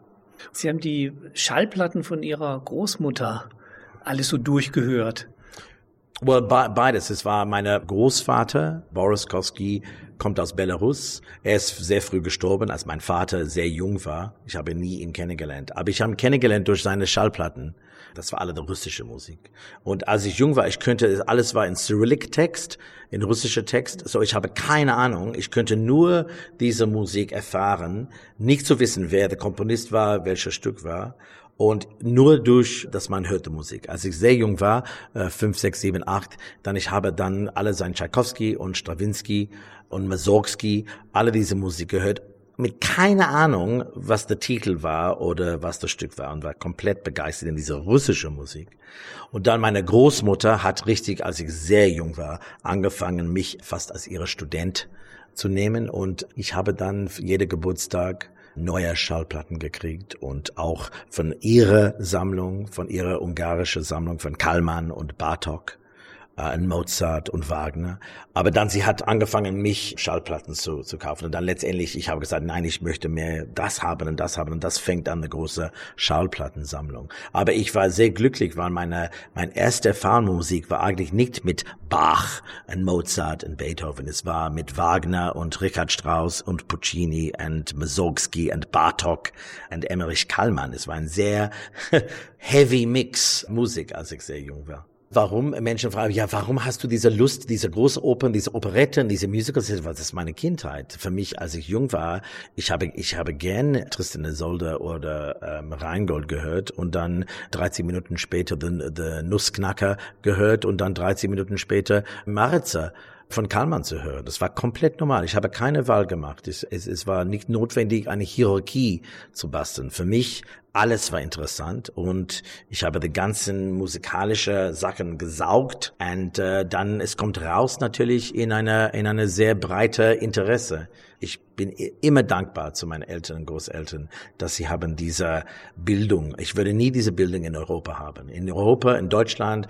[SPEAKER 2] Sie haben die Schallplatten von Ihrer Großmutter alles so durchgehört.
[SPEAKER 3] Well, beides. Es war mein Großvater, Boris Kosky, kommt aus Belarus. Er ist sehr früh gestorben, als mein Vater sehr jung war. Ich habe nie ihn kennengelernt. Aber ich habe ihn kennengelernt durch seine Schallplatten. Das war alle die russische Musik. Und als ich jung war, alles war in Cyrillic-Text, in russischer Text. So, ich habe keine Ahnung. Ich könnte nur diese Musik erfahren, nicht zu wissen, wer der Komponist war, welches Stück war. Und nur durch, dass man hörte Musik. Als ich sehr jung war, 5, 6, 7, 8, ich habe dann alle sein Tchaikovsky und Stravinsky und Mussorgsky, alle diese Musik gehört, mit keine Ahnung, was der Titel war oder was das Stück war und war komplett begeistert in diese russische Musik. Und dann meine Großmutter hat richtig, als ich sehr jung war, angefangen, mich fast als ihre Student zu nehmen und ich habe dann jeden Geburtstag neue Schallplatten gekriegt und auch von ihrer Sammlung, von ihrer ungarischen Sammlung, von Kallmann und Bartók, Mozart und Wagner. Aber dann, sie hat angefangen, mich Schallplatten zu kaufen. Und dann letztendlich, ich habe gesagt, nein, ich möchte mehr das haben und das haben. Und das fängt an, eine große Schallplattensammlung. Aber ich war sehr glücklich, weil meine erste Erfahrung Musik war eigentlich nicht mit Bach und Mozart und Beethoven. Es war mit Wagner und Richard Strauss und Puccini und Mussorgsky und Bartók und Emmerich Kallmann. Es war ein sehr heavy Mix Musik, als ich sehr jung war. Warum Menschen fragen, ja, warum hast du diese Lust, diese große Opern, diese Operetten, diese Musicals? Das ist meine Kindheit. Für mich, als ich jung war, ich habe gern Tristan Isolde oder Rheingold gehört und dann 13 Minuten später The Nussknacker gehört und dann 13 Minuten später Maritza von Kallmann zu hören. Das war komplett normal. Ich habe keine Wahl gemacht. Es war nicht notwendig, eine Hierarchie zu basteln. Für mich, alles war interessant und ich habe die ganzen musikalischen Sachen gesaugt und dann, es kommt raus natürlich in eine sehr breite Interesse. Ich bin immer dankbar zu meinen Eltern und Großeltern, dass sie haben diese Bildung. Ich würde nie diese Bildung in Europa haben. In Europa, in Deutschland,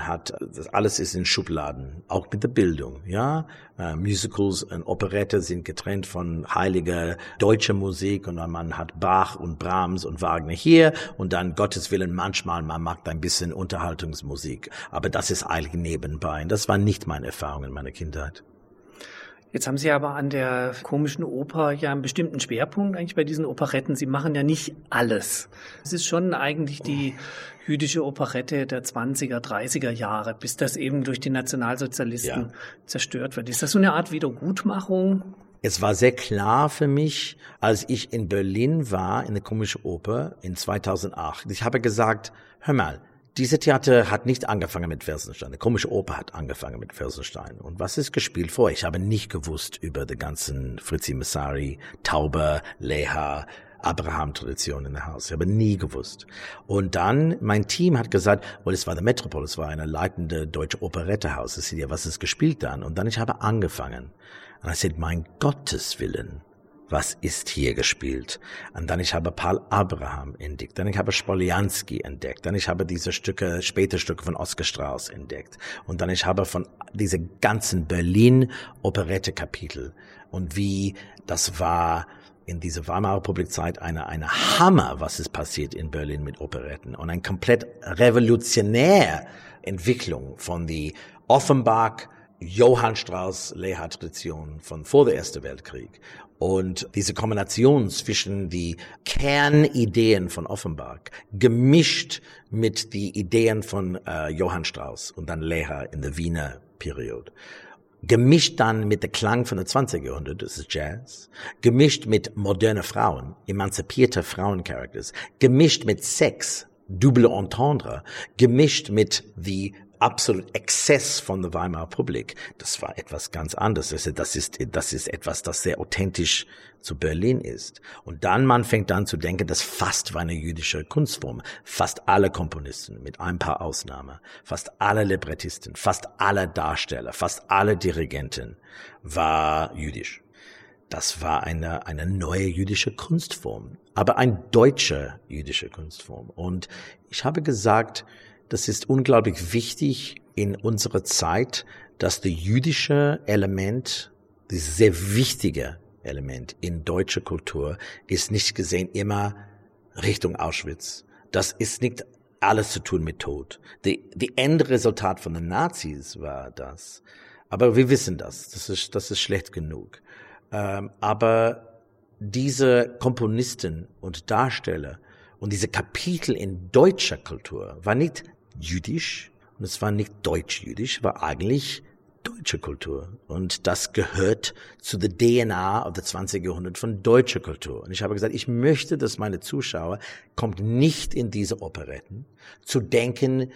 [SPEAKER 3] alles ist in Schubladen, auch mit der Bildung, ja. Musicals und Operette sind getrennt von heiliger deutscher Musik und man hat Bach und Brahms und Wagner hier und dann Gottes Willen manchmal, man macht ein bisschen Unterhaltungsmusik. Aber das ist eigentlich nebenbei. Das war nicht meine Erfahrung in meiner Kindheit.
[SPEAKER 2] Jetzt haben Sie aber an der Komischen Oper ja einen bestimmten Schwerpunkt eigentlich bei diesen Operetten. Sie machen ja nicht alles. Es ist schon eigentlich die jüdische Operette der 20er, 30er Jahre, bis das eben durch die Nationalsozialisten zerstört wird. Ist das so eine Art Wiedergutmachung?
[SPEAKER 3] Es war sehr klar für mich, als ich in Berlin war, in der Komischen Oper in 2008. Ich habe gesagt, hör mal, diese Theater hat nicht angefangen mit Felsenstein. Die Komische Oper hat angefangen mit Felsenstein. Und was ist gespielt vor? Ich habe nicht gewusst über die ganzen Fritzi Messari, Tauber, Leha, Abraham-Tradition in der Haus. Ich habe nie gewusst. Und dann, mein Team hat gesagt, es war der Metropol, es war eine leitende deutsche Operettehaus. Ich sagte, was ist gespielt dann? Und dann ich habe angefangen. Und ich sagte, mein Gottes Willen, was ist hier gespielt? Und dann ich habe Paul Abraham entdeckt, dann ich habe Spoliansky entdeckt, dann ich habe diese späte Stücke von Oskar Strauß entdeckt und dann ich habe von diese ganzen Berlin-Operette-Kapitel und wie das war in dieser Weimarer Republik-Zeit eine Hammer, was ist passiert in Berlin mit Operetten und eine komplett revolutionäre Entwicklung von die Offenbach, Johann Strauss, Leha-Tradition von vor der Ersten Weltkrieg. Und diese Kombination zwischen die Kernideen von Offenbach gemischt mit die Ideen von Johann Strauss und dann Leha in der Wiener Periode. Gemischt dann mit der Klang von der 20er Jahrhundert, das ist Jazz. Gemischt mit moderne Frauen, emanzipierte Frauencharakters. Gemischt mit Sex, double entendre. Gemischt mit die absolut Exzess von der Weimarer Republik. Das war etwas ganz anderes. Das ist etwas, das sehr authentisch zu Berlin ist. Und dann man fängt an zu denken, das fast war eine jüdische Kunstform. Fast alle Komponisten, mit ein paar Ausnahmen, fast alle Librettisten, fast alle Darsteller, fast alle Dirigenten war jüdisch. Das war eine neue jüdische Kunstform, aber eine deutsche jüdische Kunstform. Und ich habe gesagt, das ist unglaublich wichtig in unserer Zeit, dass das jüdische Element, dieses sehr wichtige Element in deutscher Kultur, ist nicht gesehen immer Richtung Auschwitz. Das ist nicht alles zu tun mit Tod. Die Endresultat von den Nazis war das. Aber wir wissen das. Das ist schlecht genug. Aber diese Komponisten und Darsteller und diese Kapitel in deutscher Kultur war nicht jüdisch und es war nicht deutsch-jüdisch, war eigentlich deutsche Kultur. Und das gehört zu der DNA of the 20. Jahrhundert von deutscher Kultur. Und ich habe gesagt, ich möchte, dass meine Zuschauer kommt nicht in diese Operetten zu denken,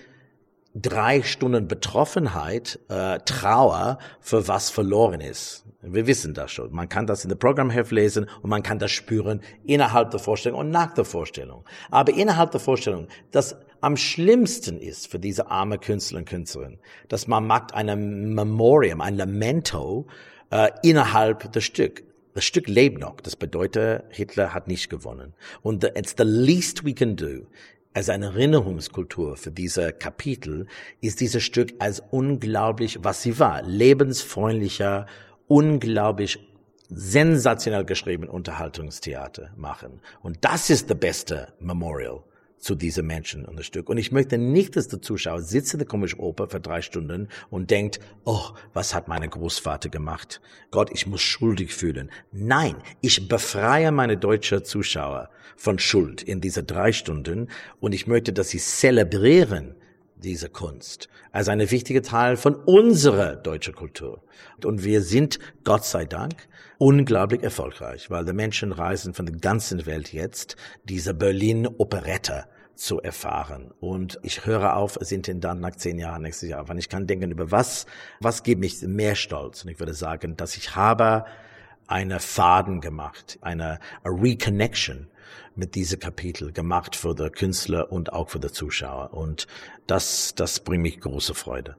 [SPEAKER 3] 3 Stunden Betroffenheit, Trauer für was verloren ist. Wir wissen das schon. Man kann das in der Programmheft lesen und man kann das spüren innerhalb der Vorstellung und nach der Vorstellung. Aber innerhalb der Vorstellung, das am schlimmsten ist für diese arme Künstler und Künstlerin, dass man macht ein Memoriam, ein Lamento innerhalb des Stück. Das Stück lebt noch. Das bedeutet, Hitler hat nicht gewonnen. Und it's the least we can do. Als eine Erinnerungskultur für diese Kapitel ist dieses Stück als unglaublich, was sie war, lebensfreundlicher, unglaublich sensationell geschrieben Unterhaltungstheater machen. Und das ist das beste Memorial zu diesen Menschen und das Stück. Und ich möchte nicht, dass der Zuschauer sitzt in der Komischen Oper für 3 Stunden und denkt, oh, was hat mein Großvater gemacht? Gott, ich muss schuldig fühlen. Nein, ich befreie meine deutschen Zuschauer von Schuld in diese 3 Stunden und ich möchte, dass sie zelebrieren diese Kunst als ein wichtiger Teil von unserer deutschen Kultur. Und wir sind, Gott sei Dank, unglaublich erfolgreich, weil die Menschen reisen von der ganzen Welt jetzt, diese Berlin-Operette zu erfahren. Und ich höre auf als Intendant nach 10 Jahren nächstes Jahr, weil ich kann denken über was gibt mich mehr Stolz. Und ich würde sagen, dass ich habe eine Faden gemacht, eine Reconnection mit diesem Kapitel gemacht für die Künstler und auch für die Zuschauer. Und das bringt mich große Freude.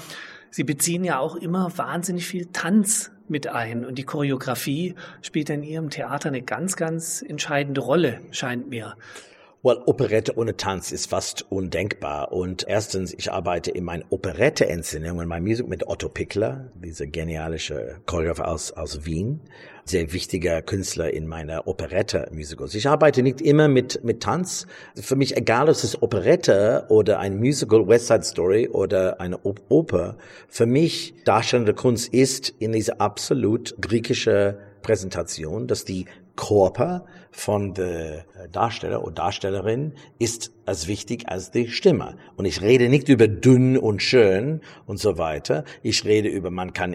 [SPEAKER 2] Sie beziehen ja auch immer wahnsinnig viel Tanz mit ein. Und die Choreografie spielt in Ihrem Theater eine ganz, ganz entscheidende Rolle, scheint mir.
[SPEAKER 3] Operette ohne Tanz ist fast undenkbar. Und erstens, ich arbeite in meiner Operette-Inszenierung, in meinem Musical mit Otto Pickler, dieser genialische Choreograf aus Wien, sehr wichtiger Künstler in meiner Operette-Musicals. Ich arbeite nicht immer mit Tanz. Für mich egal, ob es Operette oder ein Musical, West Side Story oder eine Oper. Für mich darstellende Kunst ist in dieser absolut griechische Präsentation, dass die Körper von der Darsteller oder Darstellerin ist als wichtig als die Stimme. Und ich rede nicht über dünn und schön und so weiter. Ich rede über, man kann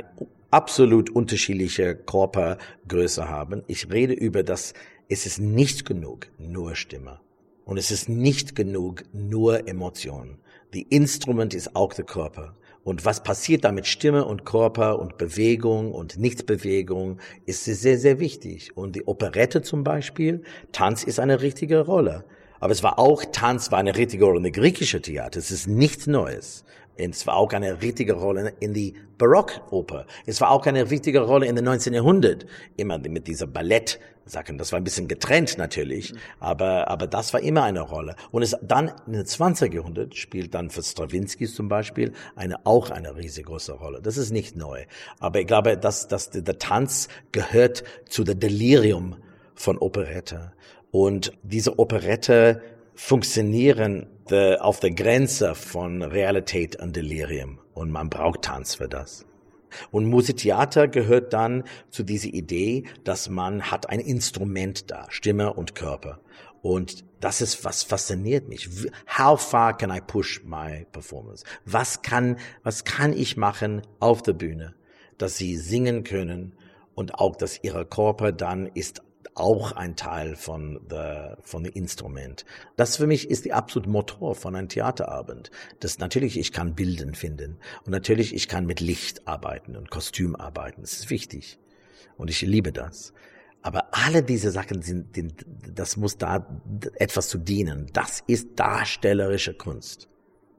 [SPEAKER 3] absolut unterschiedliche Körpergröße haben. Ich rede über das, es ist nicht genug, nur Stimme. Und es ist nicht genug, nur Emotionen. Die Instrument ist auch der Körper. Und was passiert da mit Stimme und Körper und Bewegung und Nichtbewegung, ist sehr, sehr wichtig. Und die Operette zum Beispiel, Tanz ist eine richtige Rolle. Aber Tanz war eine richtige Rolle in der griechischen Theater. Es ist nichts Neues. Und es war auch eine richtige Rolle in die Barockoper. Es war auch eine richtige Rolle in den 19. Jahrhundert. Immer mit dieser Ballettsachen. Das war ein bisschen getrennt natürlich. Aber das war immer eine Rolle. Und es dann in den 20. Jahrhundert spielt dann für Stravinsky zum Beispiel auch eine riesengroße Rolle. Das ist nicht neu. Aber ich glaube, dass der Tanz gehört zu der Delirium von Operette. Und diese Operette funktionieren auf der Grenze von Realität und Delirium. Und man braucht Tanz für das. Und Musiktheater gehört dann zu dieser Idee, dass man hat ein Instrument da, Stimme und Körper. Und das ist, was fasziniert mich. How far can I push my performance? Was kann ich machen auf der Bühne, dass sie singen können und auch, dass ihre Körper dann ist auch ein Teil von dem Instrument. Das für mich ist die absolute Motor von einem Theaterabend. Das natürlich, ich kann Bilder finden und natürlich, ich kann mit Licht arbeiten und Kostüm arbeiten. Das ist wichtig und ich liebe das. Aber alle diese Sachen das muss da etwas zu dienen. Das ist darstellerische Kunst.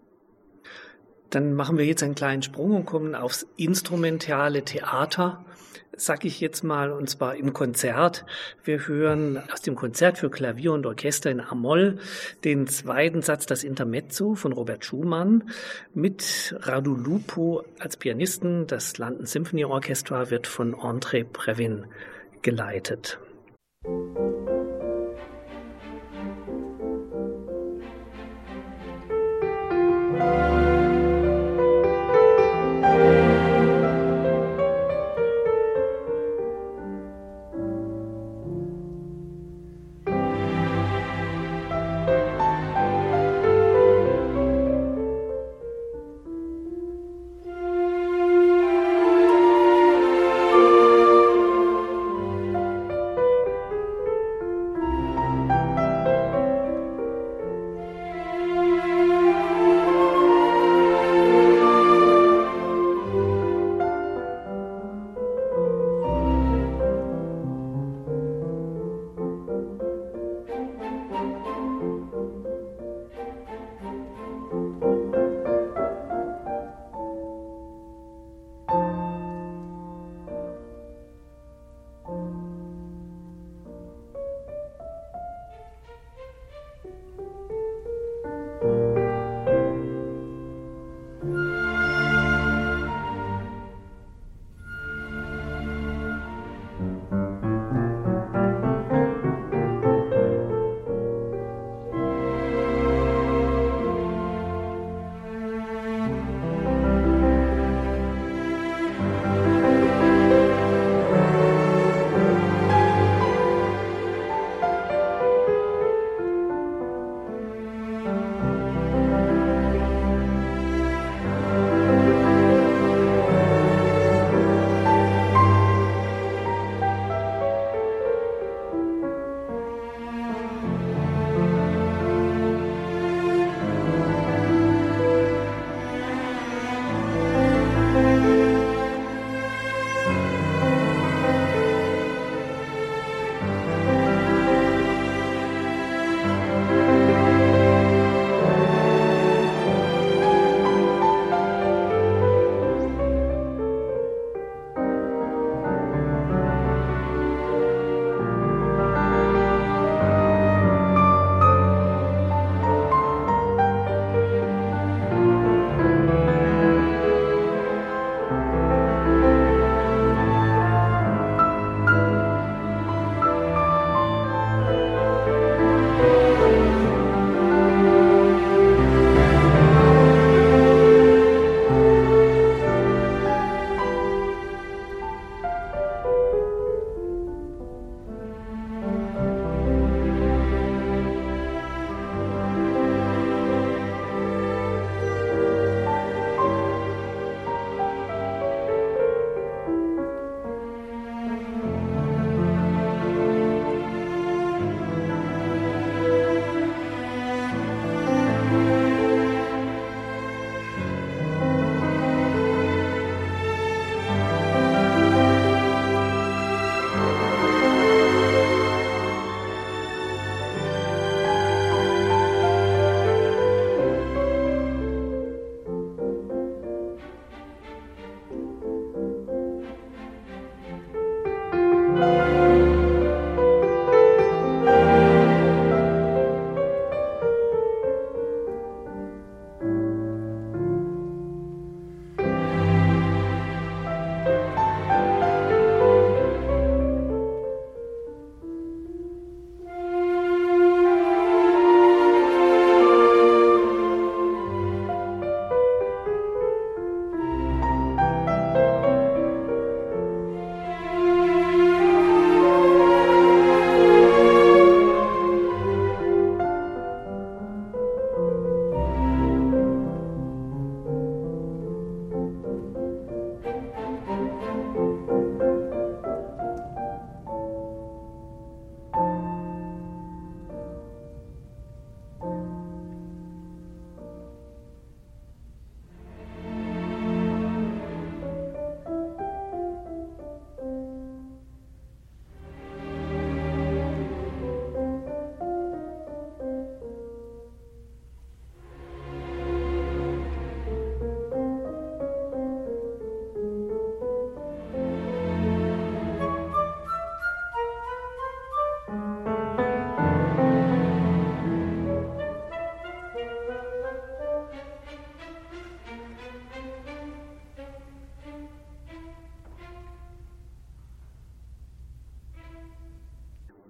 [SPEAKER 2] Dann machen wir jetzt einen kleinen Sprung und kommen aufs instrumentale Theater, sag ich jetzt mal, und zwar im Konzert. Wir hören aus dem Konzert für Klavier und Orchester in A-Moll den zweiten Satz, das Intermezzo von Robert Schumann mit Radu Lupo als Pianisten. Das London Symphony Orchestra wird von André Previn geleitet.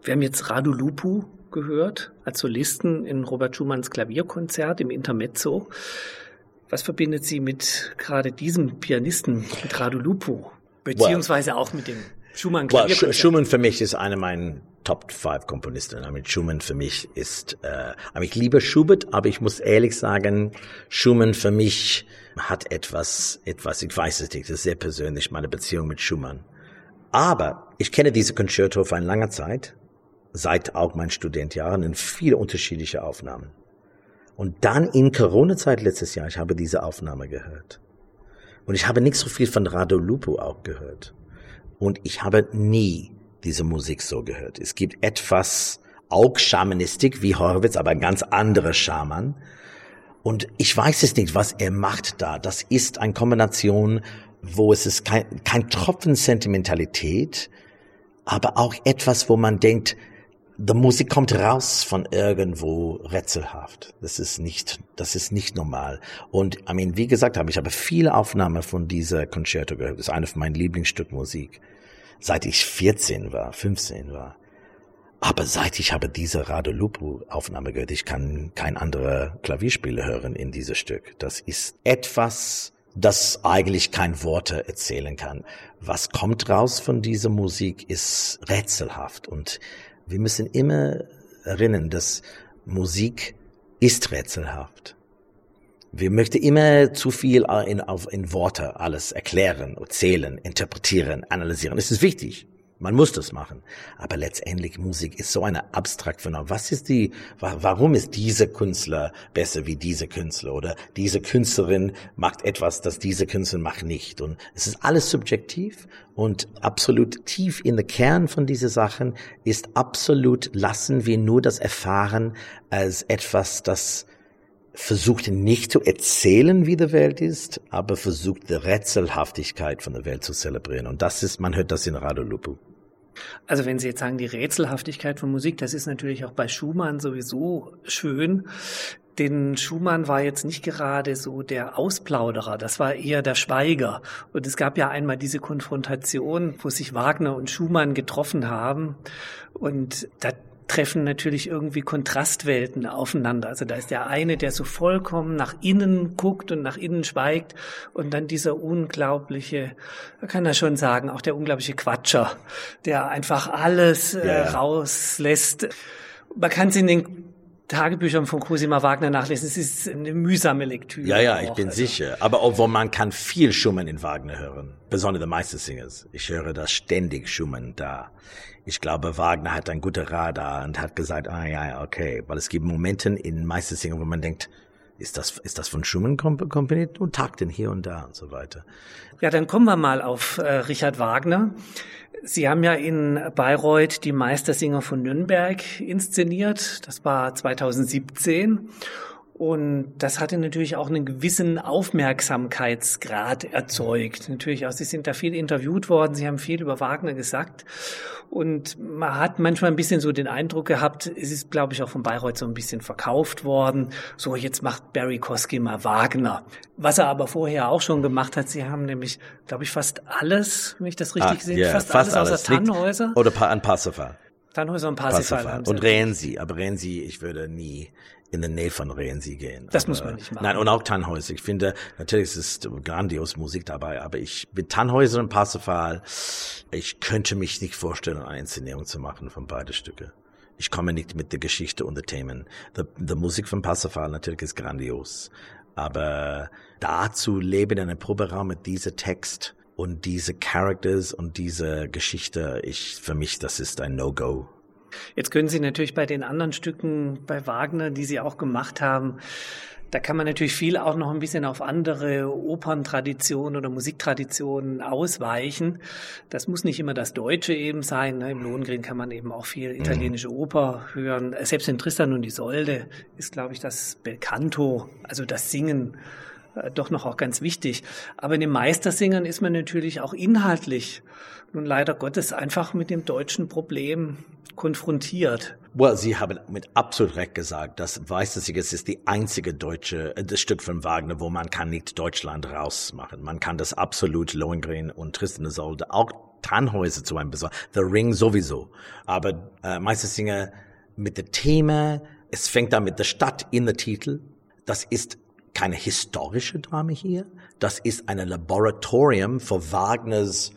[SPEAKER 2] Wir haben jetzt Radu Lupu gehört, als Solisten in Robert Schumanns Klavierkonzert im Intermezzo. Was verbindet Sie mit gerade diesem Pianisten, mit Radu Lupu, beziehungsweise auch mit dem Schumann-Klavierkonzert?
[SPEAKER 3] Schumann für mich ist einer meiner Top 5 Komponisten. Schumann für mich ist, ich liebe Schubert, aber ich muss ehrlich sagen, Schumann für mich hat etwas, ich weiß es nicht, das ist sehr persönlich, meine Beziehung mit Schumann. Aber ich kenne diese Concerto für eine lange Zeit, seit auch meinen Studentjahren, in viele unterschiedliche Aufnahmen. Und dann in Corona-Zeit letztes Jahr, ich habe diese Aufnahme gehört. Und ich habe nicht so viel von Radu Lupu auch gehört. Und ich habe nie diese Musik so gehört. Es gibt etwas, auch Schamanistik wie Horwitz, aber ganz andere Schaman. Und ich weiß es nicht, was er macht da. Das ist eine Kombination, wo es ist kein Tropfen Sentimentalität, aber auch etwas, wo man denkt, die Musik kommt raus von irgendwo rätselhaft. Das ist nicht normal. Und, wie gesagt, ich habe viele Aufnahmen von dieser Concerto gehört. Das ist eine von meinen Lieblingsstück Musik. Seit ich 15 war. Aber seit ich habe diese Radu Lupu Aufnahme gehört, ich kann kein anderer Klavierspieler hören in diesem Stück. Das ist etwas, das eigentlich kein Worte erzählen kann. Was kommt raus von dieser Musik ist rätselhaft. Und wir müssen immer erinnern, dass Musik ist rätselhaft. Wir möchten immer zu viel in Worte alles erklären, erzählen, interpretieren, analysieren. Es ist wichtig. Man muss das machen. Aber letztendlich Musik ist so eine abstrakte Phänomen. Warum ist dieser Künstler besser wie dieser Künstler? Oder diese Künstlerin macht etwas, das diese Künstlerin macht nicht. Und es ist alles subjektiv und absolut tief in der Kern von diesen Sachen ist absolut, lassen wir nur das erfahren als etwas, das versucht nicht zu erzählen, wie die Welt ist, aber versucht die Rätselhaftigkeit von der Welt zu zelebrieren. Und man hört das in Radu Lupu.
[SPEAKER 2] Also wenn Sie jetzt sagen, die Rätselhaftigkeit von Musik, das ist natürlich auch bei Schumann sowieso schön. Denn Schumann war jetzt nicht gerade so der Ausplauderer, das war eher der Schweiger. Und es gab ja einmal diese Konfrontation, wo sich Wagner und Schumann getroffen haben. Und da treffen natürlich irgendwie Kontrastwelten aufeinander. Also da ist der eine, der so vollkommen nach innen guckt und nach innen schweigt und dann dieser unglaubliche, man kann das schon sagen, auch der unglaubliche Quatscher, der einfach alles rauslässt. Man kann es in den Tagebüchern von Cosima Wagner nachlesen. Es ist eine mühsame Lektüre.
[SPEAKER 3] Ja, ich bin sicher. Aber obwohl man kann viel Schumann in Wagner hören, besonders die Meistersingers. Ich höre das ständig Schumann da. Ich glaube, Wagner hat ein guter Radar und hat gesagt, okay, weil es gibt Momente in Meistersingern, wo man denkt, ist das von Schumann komponiert? Und Takten hier und da und so weiter.
[SPEAKER 2] Ja, dann kommen wir mal auf Richard Wagner. Sie haben ja in Bayreuth die Meistersinger von Nürnberg inszeniert. Das war 2017. Und das hatte natürlich auch einen gewissen Aufmerksamkeitsgrad erzeugt. Natürlich auch, Sie sind da viel interviewt worden, Sie haben viel über Wagner gesagt. Und man hat manchmal ein bisschen so den Eindruck gehabt, es ist, glaube ich, auch von Bayreuth so ein bisschen verkauft worden. So, jetzt macht Barry Kosky mal Wagner. Was er aber vorher auch schon gemacht hat, Sie haben nämlich, glaube ich, fast alles, wenn ich das richtig sehe, fast alles außer Tannhäuser.
[SPEAKER 3] Oder ein Parsifal.
[SPEAKER 2] Tannhäuser und Parsifal.
[SPEAKER 3] Und Rienzi. Aber Rienzi, ich würde nie in der Nähe von Rienzi gehen.
[SPEAKER 2] Das muss man nicht machen.
[SPEAKER 3] Nein, und auch Tannhäuser. Ich finde, natürlich ist es grandios Musik dabei, aber mit Tannhäuser und Parsifal, ich könnte mich nicht vorstellen, eine Inszenierung zu machen von beiden Stücke. Ich komme nicht mit der Geschichte und den Themen. Die Musik von Parsifal natürlich ist grandios, aber dazu leben in einem Proberaum mit diesem Text und diese Characters und diese Geschichte, für mich, das ist ein No-Go.
[SPEAKER 2] Jetzt können Sie natürlich bei den anderen Stücken bei Wagner, die Sie auch gemacht haben, da kann man natürlich viel auch noch ein bisschen auf andere Operntraditionen oder Musiktraditionen ausweichen. Das muss nicht immer das Deutsche eben sein. Im Lohengrin kann man eben auch viel italienische Oper hören. Selbst in Tristan und Isolde ist, glaube ich, das Bel Canto, also das Singen, doch noch auch ganz wichtig. Aber in den Meistersingern ist man natürlich auch inhaltlich nun leider Gottes einfach mit dem deutschen Problem konfrontiert.
[SPEAKER 3] Sie haben mit absolut recht gesagt, dass Meistersinger ist die einzige das Stück von Wagner, wo man kann nicht Deutschland rausmachen. Man kann das absolut Lohengrin und Tristan und Isolde auch Tannhäuser zu einem besonderen, The Ring sowieso. Aber Meistersinger mit dem Thema, es fängt an mit der Stadt in der Titel. Das ist keine historische Drama hier. Das ist ein Laboratorium für Wagners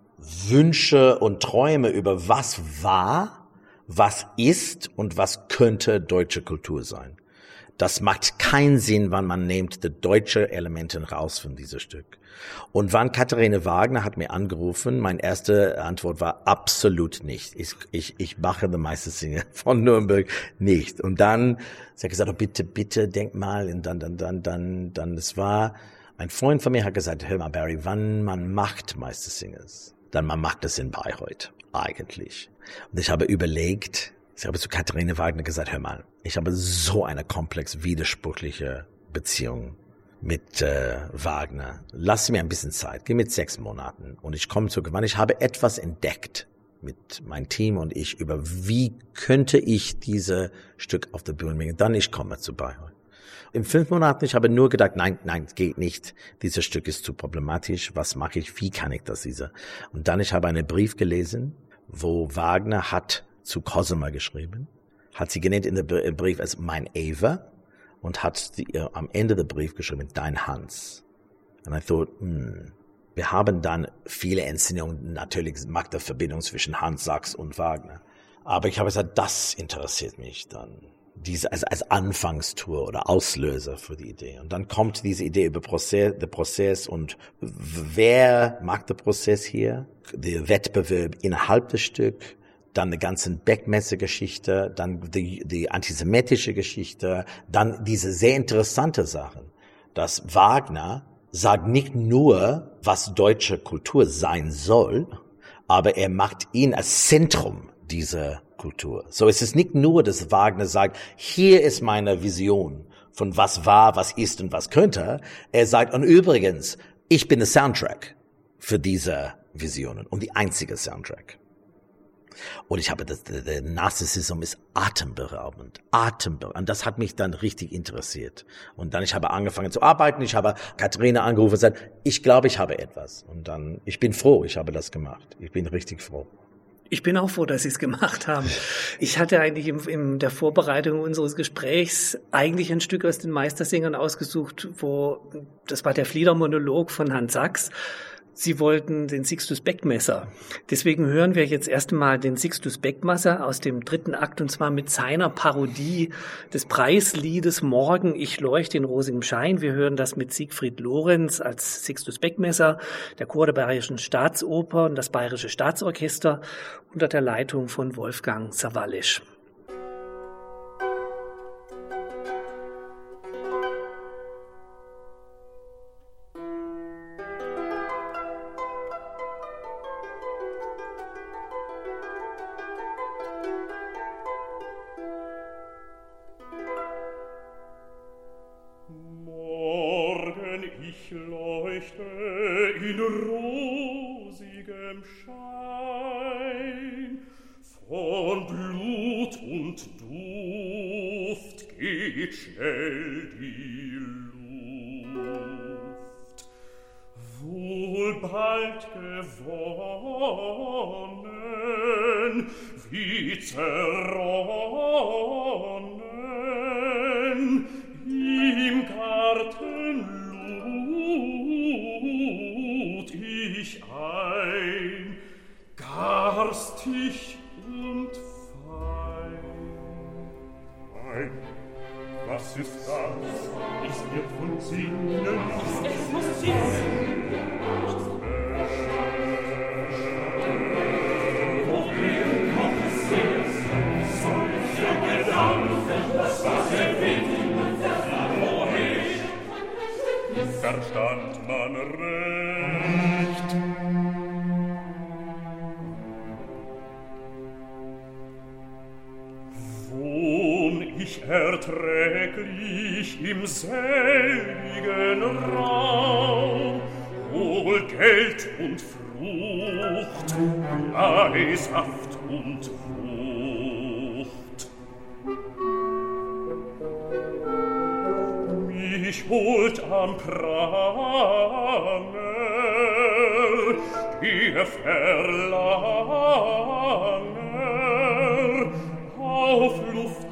[SPEAKER 3] Wünsche und Träume über was war, was ist und was könnte deutsche Kultur sein. Das macht keinen Sinn, wann man nimmt die deutsche Elemente raus von diesem Stück. Und wann Katharina Wagner hat mir angerufen, meine erste Antwort war absolut nicht. Ich mache The Meistersinger von Nürnberg nicht. Und dann, sie hat gesagt, oh, bitte, denk mal. Und dann, es war, ein Freund von mir hat gesagt, hör mal, Barry, wann man macht Meistersingers, dann man macht es in Bayreuth, eigentlich. Und ich habe überlegt, ich habe zu Katharina Wagner gesagt, hör mal, ich habe so eine komplex widersprüchliche Beziehung mit Wagner. Lass mir ein bisschen Zeit, gib mir 6 Monaten und ich komme zurück. Ich habe etwas entdeckt mit meinem Team und ich über wie könnte ich dieses Stück auf der Bühne bringen. Dann ich komme zu Bayreuth. In 5 Monaten, ich habe nur gedacht, nein, geht nicht. Dieses Stück ist zu problematisch. Was mache ich? Wie kann ich das? Und dann ich habe einen Brief gelesen, wo Wagner hat zu Cosima geschrieben, hat sie genannt in dem Brief als mein Eva und hat am Ende des Briefs geschrieben, dein Hans. And I thought, wir haben dann viele Inszenierungen, natürlich macht der Verbindung zwischen Hans Sachs und Wagner. Aber ich habe gesagt, das interessiert mich dann. Diese als Anfangstour oder Auslöser für die Idee. Und dann kommt diese Idee über der Prozess und wer macht den Prozess hier? Der Wettbewerb innerhalb des Stücks, dann die ganzen Beckmesser-Geschichte, dann die antisemitische Geschichte, dann diese sehr interessante Sachen, dass Wagner sagt nicht nur, was deutsche Kultur sein soll, aber er macht ihn als Zentrum dieser Kultur. So es ist nicht nur, dass Wagner sagt, hier ist meine Vision von was war, was ist und was könnte. Er sagt, und übrigens, ich bin der Soundtrack für diese Visionen und die einzige Soundtrack. Und ich habe der Narzissmus ist atemberaubend. Und das hat mich dann richtig interessiert. Und dann ich habe angefangen zu arbeiten. Ich habe Katharina angerufen und gesagt, ich glaube, ich habe etwas. Und dann, ich bin froh, ich habe das gemacht. Ich bin richtig froh.
[SPEAKER 2] Ich bin auch froh, dass Sie es gemacht haben. Ich hatte eigentlich in der Vorbereitung unseres Gesprächs eigentlich ein Stück aus den Meistersingern ausgesucht, das war der Fliedermonolog von Hans Sachs. Sie wollten den Sixtus Beckmesser. Deswegen hören wir jetzt erst einmal den Sixtus Beckmesser aus dem 3. Akt und zwar mit seiner Parodie des Preisliedes Morgen, ich leuchte in rosigem Schein. Wir hören das mit Siegfried Lorenz als Sixtus Beckmesser, der Chor der Bayerischen Staatsoper und das Bayerische Staatsorchester unter der Leitung von Wolfgang Sawallisch.
[SPEAKER 5] Schnell die Luft, wohl bald gewonnen, wie zerronnen, im Garten lud ich ein, garstig und fein. Was ist das? Ist mir von Sinnen? Es muss Sinnen! Wohin kommt es her? Solche Gedanken, was erwähnt wohin? Verstand man recht? Erträglich im selbigen Raum, wohl Geld und Frucht, Leisaft und Wucht. Mich holt am Pranger ihr Verlangen auf Luft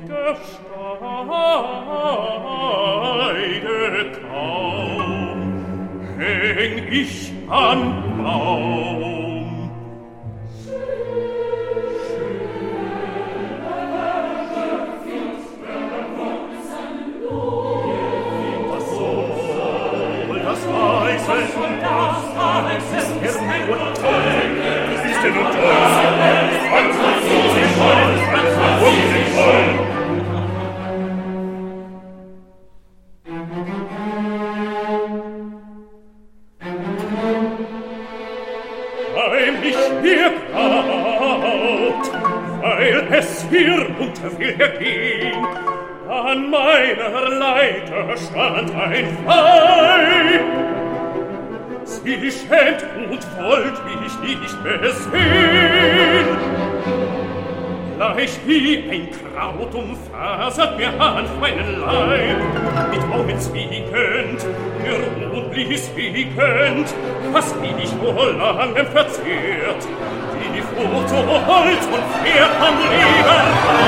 [SPEAKER 5] gesteiget kaum, häng ich an Baum. An meiner Leiter stand ein Weib. Sie schämt und wollt mich nicht besehen. Gleich wie ein Kraut umfasert mir an meinen Leib, mit Augen zwiegend, mir rundlich wiegend, was mich nur langem verzehrt, die Furcht so Holz und Pferd am Leben.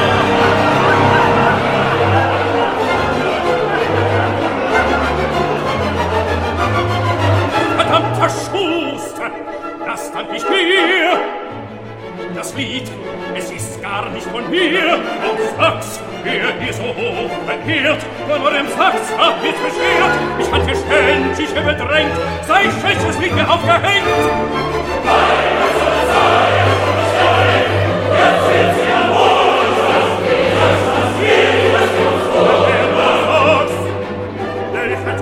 [SPEAKER 5] Verdammter Schuster, das stand nicht mir. Das Lied, es ist gar nicht von mir. Und Sachs, wer hier so hoch verkehrt, von eurem Sachs hab ich beschwert. Ich hatte ständig bedrängt, sei schlechtes Lied mir aufgehängt. Nein, das soll sein, jetzt sind sie am Mond, das Lied, das Lied, das Lied, das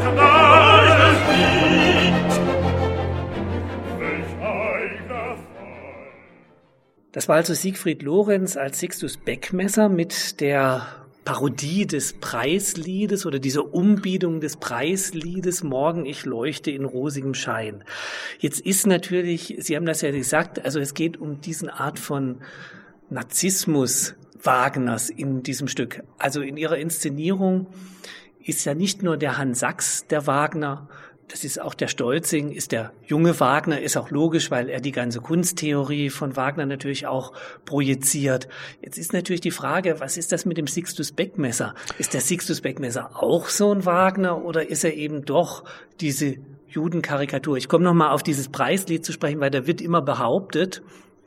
[SPEAKER 2] Das war also Siegfried Lorenz als Sixtus Beckmesser mit der Parodie des Preisliedes oder dieser Umbietung des Preisliedes Morgen ich leuchte in rosigem Schein. Jetzt ist natürlich, Sie haben das ja gesagt, also es geht um diesen Art von Narzissmus Wagners in diesem Stück. Also in ihrer Inszenierung ist ja nicht nur der Hans Sachs der Wagner, das ist auch der Stolzing, ist der junge Wagner, ist auch logisch, weil er die ganze Kunsttheorie von Wagner natürlich auch projiziert. Jetzt ist natürlich die Frage, was ist das mit dem Sixtus Beckmesser? Ist der Sixtus Beckmesser auch so ein Wagner oder ist er eben doch diese Judenkarikatur? Ich komme nochmal auf dieses Preislied zu sprechen, weil da wird immer behauptet,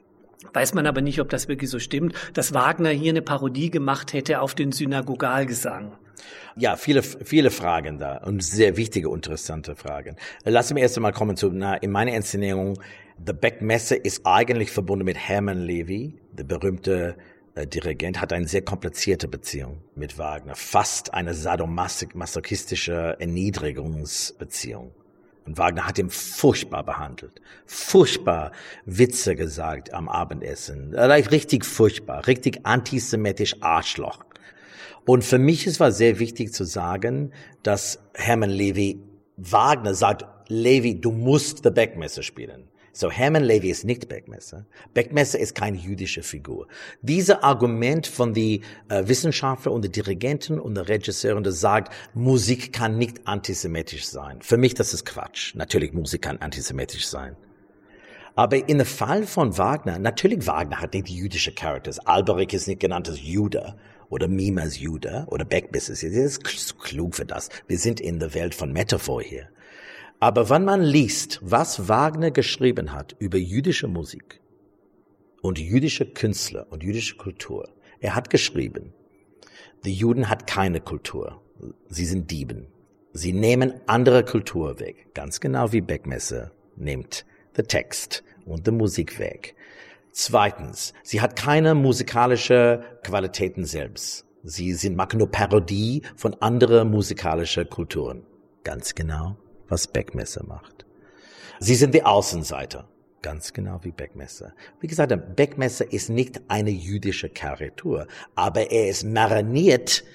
[SPEAKER 2] weiß man aber nicht, ob das wirklich so stimmt, dass Wagner hier eine Parodie gemacht hätte auf den Synagogalgesang.
[SPEAKER 3] Ja, viele Fragen da und sehr wichtige, interessante Fragen. Lass mich erst einmal kommen in meiner Inszenierung. The Beckmesser ist eigentlich verbunden mit Hermann Levy, der berühmte Dirigent, hat eine sehr komplizierte Beziehung mit Wagner, fast eine sadomasochistische Erniedrigungsbeziehung. Und Wagner hat ihn furchtbar behandelt, furchtbar Witze gesagt am Abendessen, richtig furchtbar, richtig antisemitisch Arschloch. Und für mich es war sehr wichtig zu sagen, dass Hermann Levy Wagner sagt, Levy, du musst The Beckmesser spielen. So Hermann Levy ist nicht Beckmesser. Beckmesser ist keine jüdische Figur. Dieses Argument von den Wissenschaftlern und den Dirigenten und den Regisseuren, das sagt, Musik kann nicht antisemitisch sein. Für mich das ist Quatsch. Natürlich Musik kann antisemitisch sein. Aber in dem Fall von Wagner, natürlich Wagner hat nicht jüdische Charakters. Alberich ist nicht genannt als Jude oder Mime als Jude oder Beckmesser ist zu klug für das. Wir sind in der Welt von Metaphor hier. Aber wenn man liest, was Wagner geschrieben hat über jüdische Musik und jüdische Künstler und jüdische Kultur, er hat geschrieben, die Juden hat keine Kultur. Sie sind Dieben. Sie nehmen andere Kultur weg. Ganz genau wie Beckmesser nimmt den Text und die Musik weg. Zweitens, sie hat keine musikalische Qualitäten selbst. Sie machen nur Parodie von anderen musikalischen Kulturen. Ganz genau, was Beckmesser macht. Sie sind die Außenseiter. Ganz genau wie Beckmesser. Wie gesagt, Beckmesser ist nicht eine jüdische Karikatur, aber er ist mariniert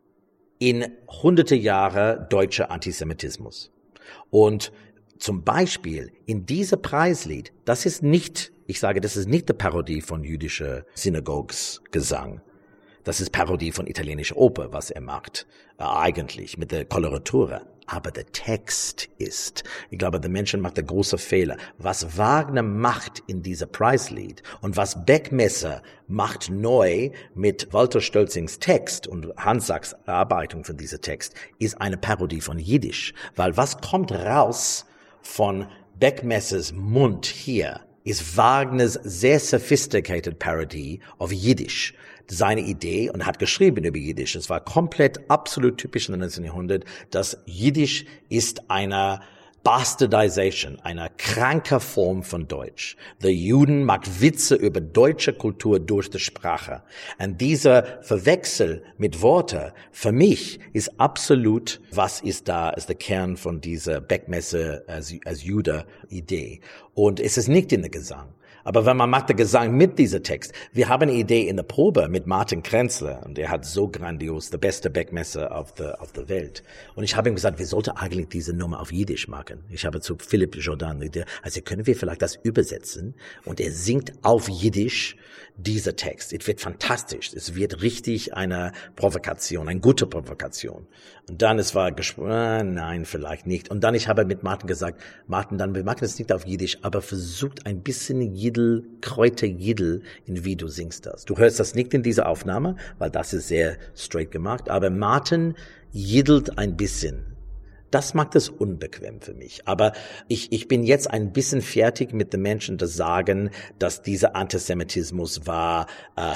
[SPEAKER 3] in hunderte Jahre deutscher Antisemitismus. Und zum Beispiel in dieser Preislied, das ist nicht die Parodie von jüdischer Synagogsgesang. Das ist Parodie von italienischer Oper, was er macht, eigentlich mit der Koloratura. aber der Text ist. Ich glaube, der Mensch macht einen großen Fehler. Was Wagner macht in dieser Preislied und was Beckmesser macht neu mit Walter Stölzings Text und Hans Sachs Erarbeitung von diesem Text, ist eine Parodie von Jiddisch. Weil was kommt raus von Beckmessers Mund hier, ist Wagners sehr sophisticated Parodie auf Jiddisch. Seine Idee, und hat geschrieben über Jiddisch, es war komplett absolut typisch in den 19. Jahrhundert, dass Jiddisch ist eine Bastardization, eine kranke Form von Deutsch. Der Juden macht Witze über deutsche Kultur durch die Sprache. Und dieser Verwechsel mit Worten, für mich, ist absolut, was ist da, ist der Kern von dieser Beckmesser als Jude-Idee. Und es ist nicht in der Gesang. Aber wenn man macht den Gesang mit dieser Text, wir haben eine Idee in der Probe mit Martin Krenzler, und der hat so grandios, der beste Beckmesser auf der Welt. Und ich habe ihm gesagt, wir sollten eigentlich diese Nummer auf Jiddisch machen. Ich habe zu Philipp Jordan, also können wir vielleicht das übersetzen? Und er singt auf Jiddisch dieser Text. Es wird fantastisch. Es wird richtig eine Provokation, eine gute Provokation. Und dann es war nein, vielleicht nicht. Und dann ich habe mit Martin gesagt, Martin, dann wir machen es nicht auf Jiddisch, aber versucht ein bisschen Kräuter Jiddel in wie du singst das. Du hörst das nicht in dieser Aufnahme, weil das ist sehr straight gemacht, aber Martin jiddelt ein bisschen. Das macht es unbequem für mich. Aber ich bin jetzt ein bisschen fertig mit den Menschen, die sagen, dass dieser Antisemitismus war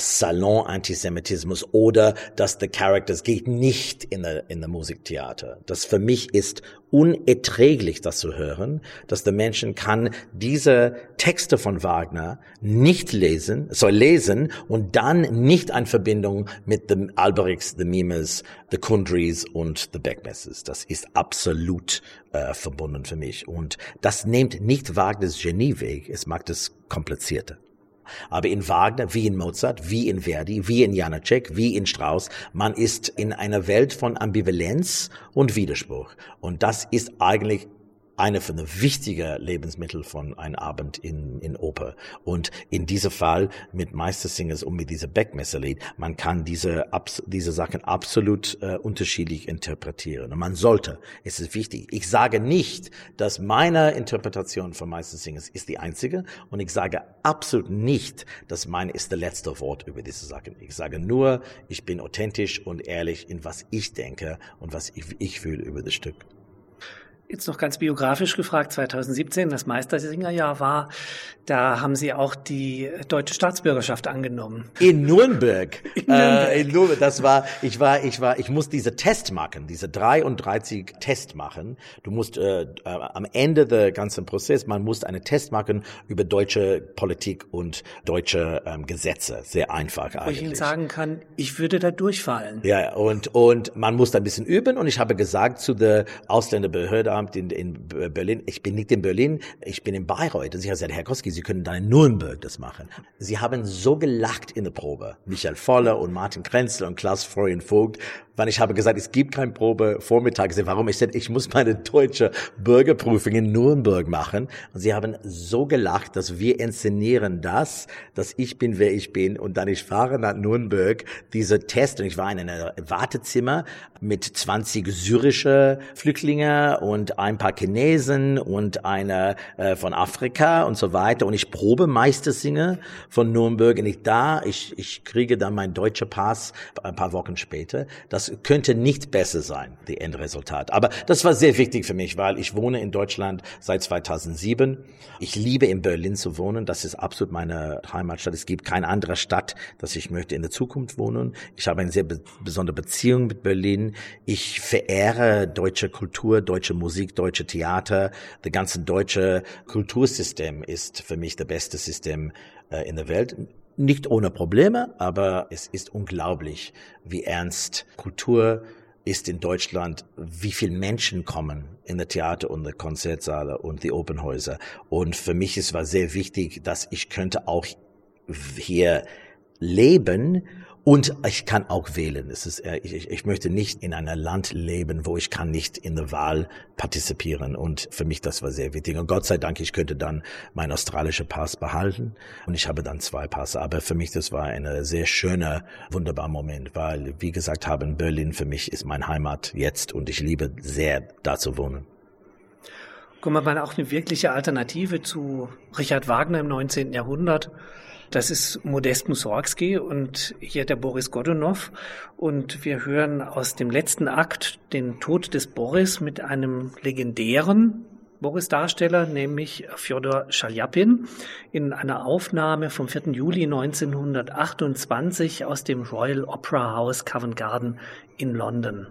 [SPEAKER 3] Salon-Antisemitismus oder dass der Characters geht nicht in der Musiktheater. Das für mich ist unerträglich, das zu hören, dass der Menschen kann diese Texte von Wagner nicht soll lesen und dann nicht in Verbindung mit dem Alberichs, the Mimes, the Kundrys und the Beckmessers. Das ist absolut verbunden für mich. Und das nimmt nicht Wagners Genie weg, es macht es komplizierter. Aber in Wagner, wie in Mozart, wie in Verdi, wie in Janacek, wie in Strauss, man ist in einer Welt von Ambivalenz und Widerspruch. Und das ist eigentlich eine von den wichtigen Lebensmitteln von einem Abend in Oper. Und in diesem Fall mit Meistersingers und mit diesem Beckmesserlied, man kann diese Sachen absolut unterschiedlich interpretieren. Und man sollte, es ist wichtig. Ich sage nicht, dass meine Interpretation von Meistersingers ist die einzige. Und ich sage absolut nicht, dass meine ist das letzte Wort über diese Sachen. Ich sage nur, ich bin authentisch und ehrlich in was ich denke und was ich fühle über das Stück.
[SPEAKER 2] Jetzt noch ganz biografisch gefragt, 2017, das Meistersingerjahr war, da haben Sie auch die deutsche Staatsbürgerschaft angenommen.
[SPEAKER 3] In Nürnberg. In Nürnberg. Das war, ich muss diese Test machen, diese 33 Test machen. Du musst am Ende der ganzen Prozess, man muss einen Test machen über deutsche Politik und deutsche Gesetze. Sehr einfach eigentlich. Wo
[SPEAKER 2] ich Ihnen sagen kann, ich würde da durchfallen.
[SPEAKER 3] Ja, und man muss ein bisschen üben und ich habe gesagt zu der Ausländerbehörde in Berlin, ich bin nicht in Berlin, ich bin in Bayreuth. Und sie haben gesagt, Herr Koski, Sie können da in Nürnberg das machen. Sie haben so gelacht in der Probe. Michael Voller und Martin Krenzler und Klaus Florian Vogt, weil ich habe gesagt, es gibt keine Probe Vormittag. Warum? Ich sagte, ich muss meine deutsche Bürgerprüfung in Nürnberg machen. Und sie haben so gelacht, dass wir inszenieren das, dass ich bin, wer ich bin. Und dann ich fahre nach Nürnberg, diese Test, und ich war in einem Wartezimmer mit 20 syrische Flüchtlinge und ein paar Chinesen und einer von Afrika und so weiter. Und ich probe Meistersinger von Nürnberg. Und ich kriege dann meinen deutschen Pass ein paar Wochen später. Das könnte nicht besser sein, die Endresultat. Aber das war sehr wichtig für mich, weil ich wohne in Deutschland seit 2007. Ich liebe in Berlin zu wohnen. Das ist absolut meine Heimatstadt. Es gibt keine andere Stadt, dass ich möchte in der Zukunft wohnen. Ich habe eine sehr besondere Beziehung mit Berlin. Ich verehre deutsche Kultur, deutsche Musik, deutsche Theater. Das ganze deutsche Kultursystem ist für mich das beste System in der Welt. Nicht ohne Probleme, aber es ist unglaublich, wie ernst Kultur ist in Deutschland, wie viele Menschen kommen in der Theater und der Konzertsäle und die Opernhäuser. Und für mich war sehr wichtig, dass ich könnte auch hier leben Und ich kann auch wählen. Ich möchte nicht in einem Land leben, wo ich kann nicht in der Wahl partizipieren. Und für mich, das war sehr wichtig. Und Gott sei Dank, ich könnte dann meinen australischen Pass behalten. Und ich habe dann 2 Pässe. Aber für mich, das war ein sehr schöner, wunderbarer Moment. Weil, wie gesagt habe, Berlin für mich ist meine Heimat jetzt. Und ich liebe sehr, da zu wohnen.
[SPEAKER 2] Kommen wir mal auch eine wirkliche Alternative zu Richard Wagner im 19. Jahrhundert. Das ist Modest Mussorgsky und hier der Boris Godunow. Und wir hören aus dem letzten Akt den Tod des Boris mit einem legendären Boris-Darsteller, nämlich Fjodor Schaljapin, in einer Aufnahme vom 4. Juli 1928 aus dem Royal Opera House Covent Garden in London.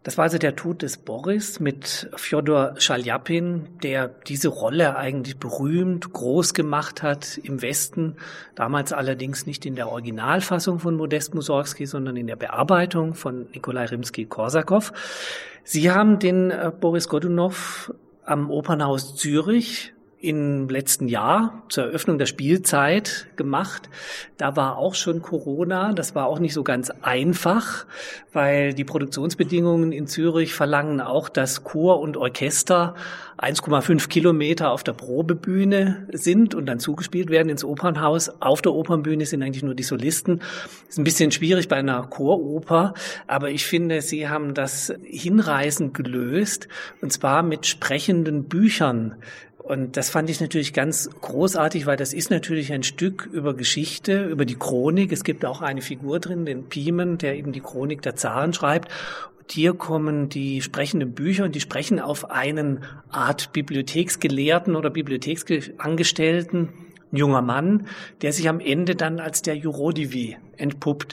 [SPEAKER 2] Das war also der Tod des Boris mit Fjodor Schaljapin, der diese Rolle eigentlich berühmt, groß gemacht hat im Westen. Damals allerdings nicht in der Originalfassung von Modest Mussorgsky, sondern in der Bearbeitung von Nikolai Rimsky-Korsakow. Sie haben den Boris Godunow am Opernhaus Zürich im letzten Jahr zur Eröffnung der Spielzeit gemacht. Da war auch schon Corona. Das war auch nicht so ganz einfach, weil die Produktionsbedingungen in Zürich verlangen auch, dass Chor und Orchester 1,5 Kilometer auf der Probebühne sind und dann zugespielt werden ins Opernhaus. Auf der Opernbühne sind eigentlich nur die Solisten. Ist ein bisschen schwierig bei einer Choroper, aber ich finde, Sie haben das hinreißend gelöst, und zwar mit sprechenden Büchern. Und das fand ich natürlich ganz großartig, weil das ist natürlich ein Stück über Geschichte, über die Chronik. Es gibt auch eine Figur drin, den Pimen, der eben die Chronik der Zaren schreibt. Und hier kommen die sprechenden Bücher und die sprechen auf einen Art Bibliotheksgelehrten oder Bibliotheksangestellten, ein junger Mann, der sich am Ende dann als der Jurodivy entpuppt,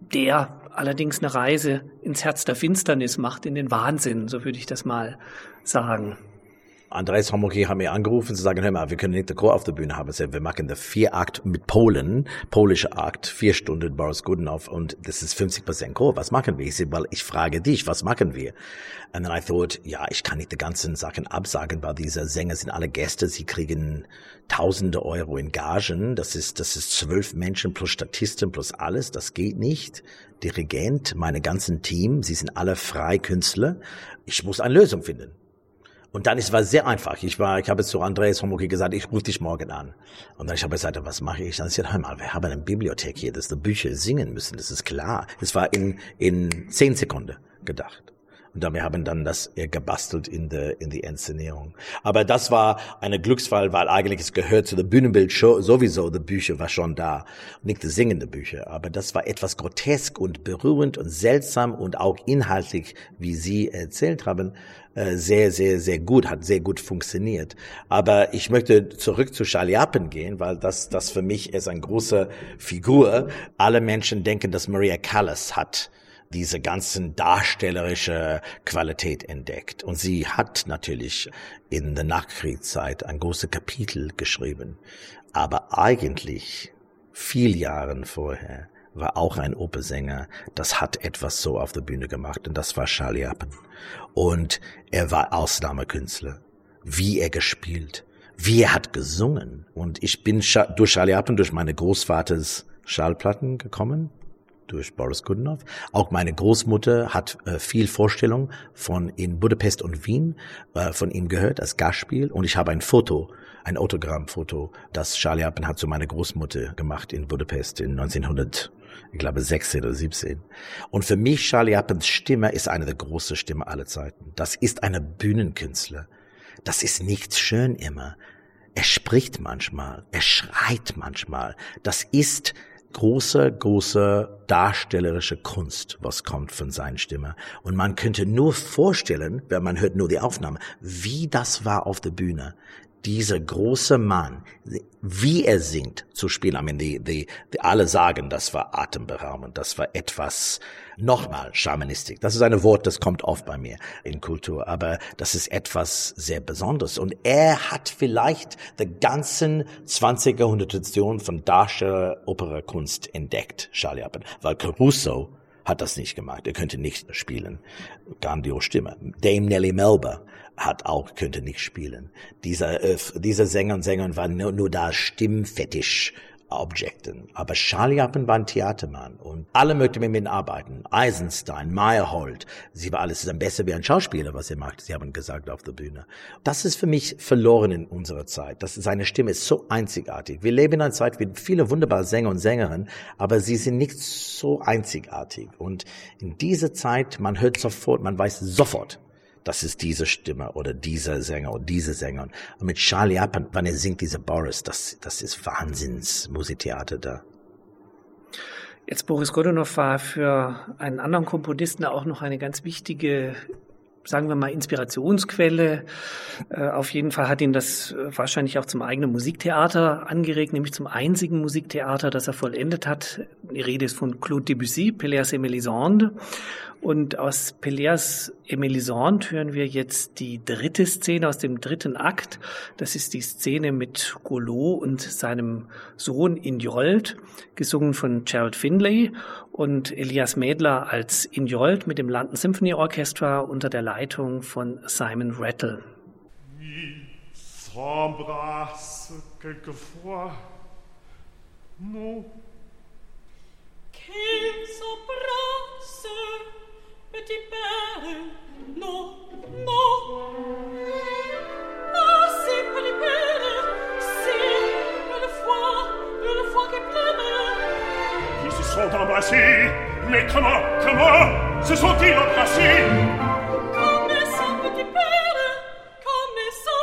[SPEAKER 2] der allerdings eine Reise ins Herz der Finsternis macht, in den Wahnsinn, so würde ich das mal sagen.
[SPEAKER 3] Andreas Homolki haben mir angerufen zu sagen, hör mal, wir können nicht den Chor auf der Bühne haben. Wir machen den 4-Akt mit polischer Akt, 4 Stunden Boris Godunow, und das ist 50% Chor. Was machen wir? Ich sage, well, ich frage dich, was machen wir? And then I thought, ja, ich kann nicht die ganzen Sachen absagen, weil diese Sänger sind alle Gäste, sie kriegen Tausende Euro in Gagen. Das ist 12 Menschen plus Statisten plus alles. Das geht nicht. Dirigent, meine ganzen Team, sie sind alle Freikünstler. Ich muss eine Lösung finden. Und dann, es war sehr einfach. Ich habe zu Andreas Homolki gesagt, ich rufe dich morgen an. Und dann ich habe gesagt, was mache ich? Dann ich gesagt, hör mal, wir haben eine Bibliothek hier, dass die Bücher singen müssen, das ist klar. Es war in 10 Sekunden gedacht. Und dann, wir haben dann das gebastelt in die Inszenierung. Aber das war eine Glücksfall, weil eigentlich es gehört zu der Bühnenbild sowieso, die Bücher war schon da. Nicht die singende Bücher. Aber das war etwas grotesk und berührend und seltsam und auch inhaltlich, wie Sie erzählt haben, sehr, sehr, sehr gut, hat sehr gut funktioniert. Aber ich möchte zurück zu Schaljapin gehen, weil das für mich ist eine große Figur. Alle Menschen denken, dass Maria Callas hat diese ganzen darstellerische Qualität entdeckt. Und sie hat natürlich in der Nachkriegszeit ein großes Kapitel geschrieben. Aber eigentlich, viele Jahre vorher, war auch ein Opernsänger, das hat etwas so auf der Bühne gemacht, und das war Schaljapin. Und er war Ausnahmekünstler. Wie er gespielt, wie er hat gesungen. Und ich bin durch Schaljapin, durch meine Großvaters Schallplatten gekommen, durch Boris Godunow. Auch meine Großmutter hat viel Vorstellung von in Budapest und Wien von ihm gehört als Gastspiel, und ich habe ein Autogrammfoto, das Schaljapin hat zu meiner Großmutter gemacht in Budapest in 1916 oder 17. Und für mich Schaljapins Stimme ist eine der großen Stimmen aller Zeiten. Das ist eine Bühnenkünstler. Das ist nicht schön immer. Er spricht manchmal, er schreit manchmal. Das ist große darstellerische Kunst, was kommt von seiner Stimme. Und man könnte nur vorstellen, wenn man hört nur die Aufnahme, wie das war auf der Bühne. Dieser große Mann, wie er singt, zu spielen. I mean, alle sagen, das war atemberaubend, das war etwas, nochmal, Schamanistik. Das ist ein Wort, das kommt oft bei mir in Kultur, aber das ist etwas sehr Besonderes. Und er hat vielleicht die ganzen 20er Tradition von Darsteller-Opera-Kunst entdeckt, Schaljapin, weil Caruso hat das nicht gemacht. Er könnte nicht spielen. Grandiose Stimme. Dame Nellie Melba könnte nicht spielen. Diese Sänger und Sängerinnen waren nur da Stimmfetisch-Objekten. Aber Schaljapin war ein Theatermann und alle möchten mit ihm arbeiten. Eisenstein, Meyerhold, sie war alles besser wie ein Schauspieler, was er macht. Sie haben gesagt auf der Bühne. Das ist für mich verloren in unserer Zeit. Seine Stimme ist so einzigartig. Wir leben in einer Zeit mit vielen wunderbaren Sänger und Sängerinnen, aber sie sind nicht so einzigartig. Und in dieser Zeit, man hört sofort, man weiß sofort, das ist diese Stimme oder dieser Sänger oder diese Sängerin. Und mit Schaljapin, wenn er singt, dieser Boris, das ist Wahnsinns-Musiktheater da.
[SPEAKER 2] Jetzt Boris Godunow war für einen anderen Komponisten auch noch eine ganz wichtige sagen wir mal, Inspirationsquelle. Auf jeden Fall hat ihn das wahrscheinlich auch zum eigenen Musiktheater angeregt, nämlich zum einzigen Musiktheater, das er vollendet hat. Die Rede ist von Claude Debussy, Pelléas et Mélisande. Und aus Pelléas et Mélisande hören wir jetzt die dritte Szene aus dem dritten Akt. Das ist die Szene mit Golot und seinem Sohn Injold, gesungen von Gerald Finlay, und Elias Mädler als Injold mit dem London Symphony Orchestra unter der Leitung von Simon Rattle.
[SPEAKER 5] S'embrasse quelquefois, non?
[SPEAKER 6] Qu'ils s'embrassent, petit père, non, non. Ah, c'est petit père, c'est le foie qui pleure.
[SPEAKER 5] Ils se sont embrassés, mais comment se sont-ils embrassés?
[SPEAKER 6] Comme ça, petit père, comme ça.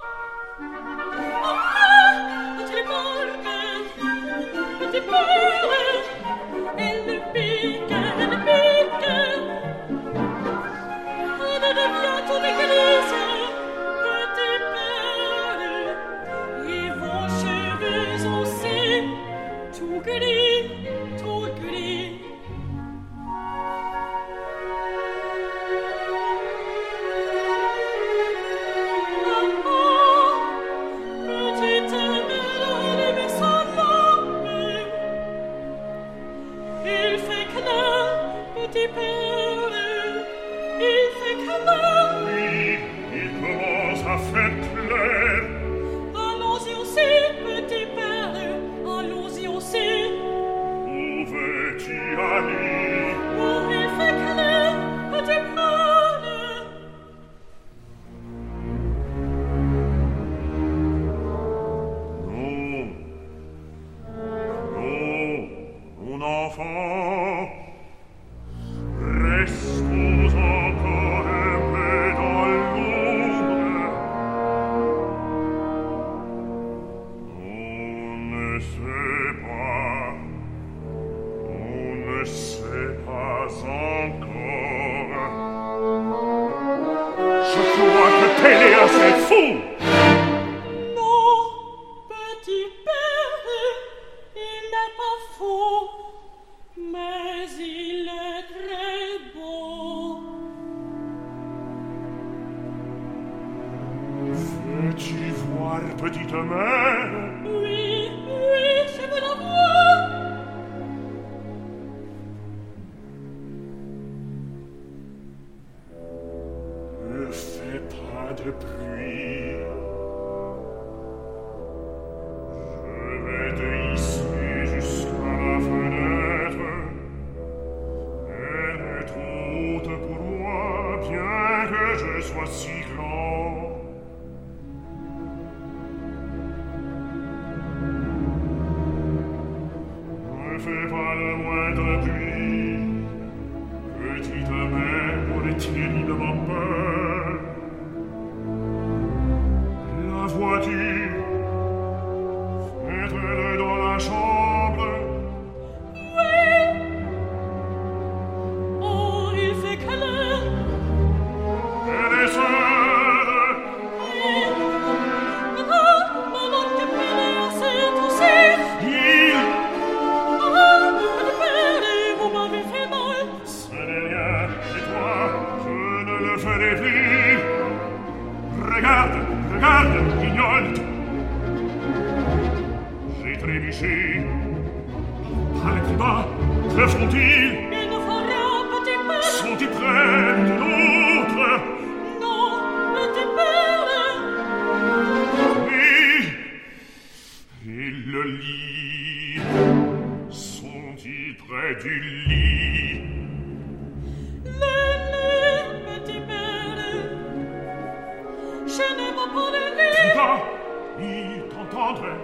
[SPEAKER 6] Ah, quand il parle, petit père, elle pique. Elle devient toute église, petit père, et vos cheveux aussi, tout gris, tout gris. Petit père, il fait clair.
[SPEAKER 5] Oui, il commence à faire clair.
[SPEAKER 6] Allons-y aussi, petit père, allons-y aussi.
[SPEAKER 5] Où veux-tu aller?
[SPEAKER 6] Où il fait clair, petit père.
[SPEAKER 5] Non, non, mon enfant. Restons encore un peu dans l'ombre. On ne sait pas encore. Je crois que Pelléas est fou.
[SPEAKER 6] Non, petit père, il n'est pas fou, mais il est très beau.
[SPEAKER 5] Veux-tu voir petite mère?
[SPEAKER 6] Oui, oui, je veux la voir.
[SPEAKER 5] Ne fais pas de bruit. Je vais te hisser jusqu'à la fenêtre. Elle est trop haute pour moi, bien que je sois si grand. Ne fais pas le moindre bruit. Petite mère, on est terriblement peur. La vois-tu? Faites-le dans la chambre.
[SPEAKER 6] Oui. Oh, il fait clair.
[SPEAKER 5] Elle est seule.
[SPEAKER 6] Oui. Pendant que Pelléas est aussi.
[SPEAKER 5] Il,
[SPEAKER 6] Ah, petit père, vous m'avez fait mal.
[SPEAKER 5] ce n'est rien. Et toi, je ne le ferai plus. Regarde, regarde, Guignol. J'ai trébuché. Parle plus bas. Que font-ils?
[SPEAKER 6] Il nous faut rien, petit père.
[SPEAKER 5] Sont-ils près de l'autre?
[SPEAKER 6] Non, petit père.
[SPEAKER 5] Oui. Et le lit. Sont-ils près du lit?
[SPEAKER 6] Le petit père. Je ne vois pas de lit.
[SPEAKER 5] Là, il t'entendrait.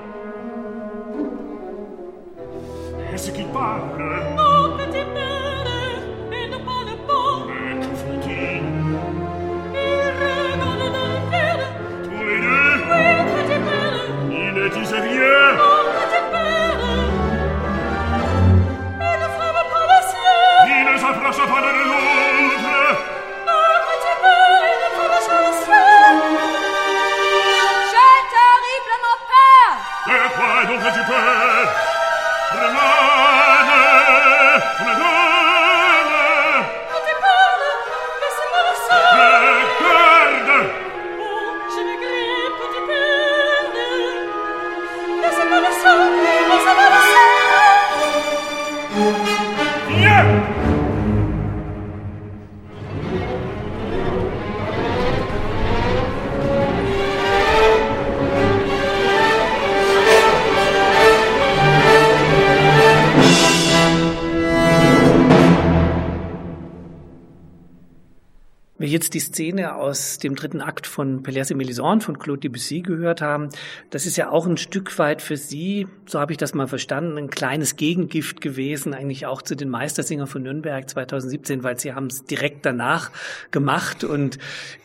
[SPEAKER 5] Est-ce qu'il parle?
[SPEAKER 6] Non, petit père, il ne parle pas.
[SPEAKER 5] Mais que font-ils?
[SPEAKER 6] Il regarde dans le vide.
[SPEAKER 5] Tous les deux?
[SPEAKER 6] Oui, petit père.
[SPEAKER 5] Ils ne disent rien.
[SPEAKER 6] Non, petit père. Il ne frappe pas le ciel.
[SPEAKER 5] Ils ne s'approchent pas de l'autre.
[SPEAKER 6] Non, petit père.
[SPEAKER 2] wir jetzt die Szene aus dem 3. Akt von Pelléas et Mélisande von Claude Debussy gehört haben, das ist ja auch ein Stück weit für Sie, so habe ich das mal verstanden, ein kleines Gegengift gewesen, eigentlich auch zu den Meistersingern von Nürnberg 2017, weil Sie haben es direkt danach gemacht und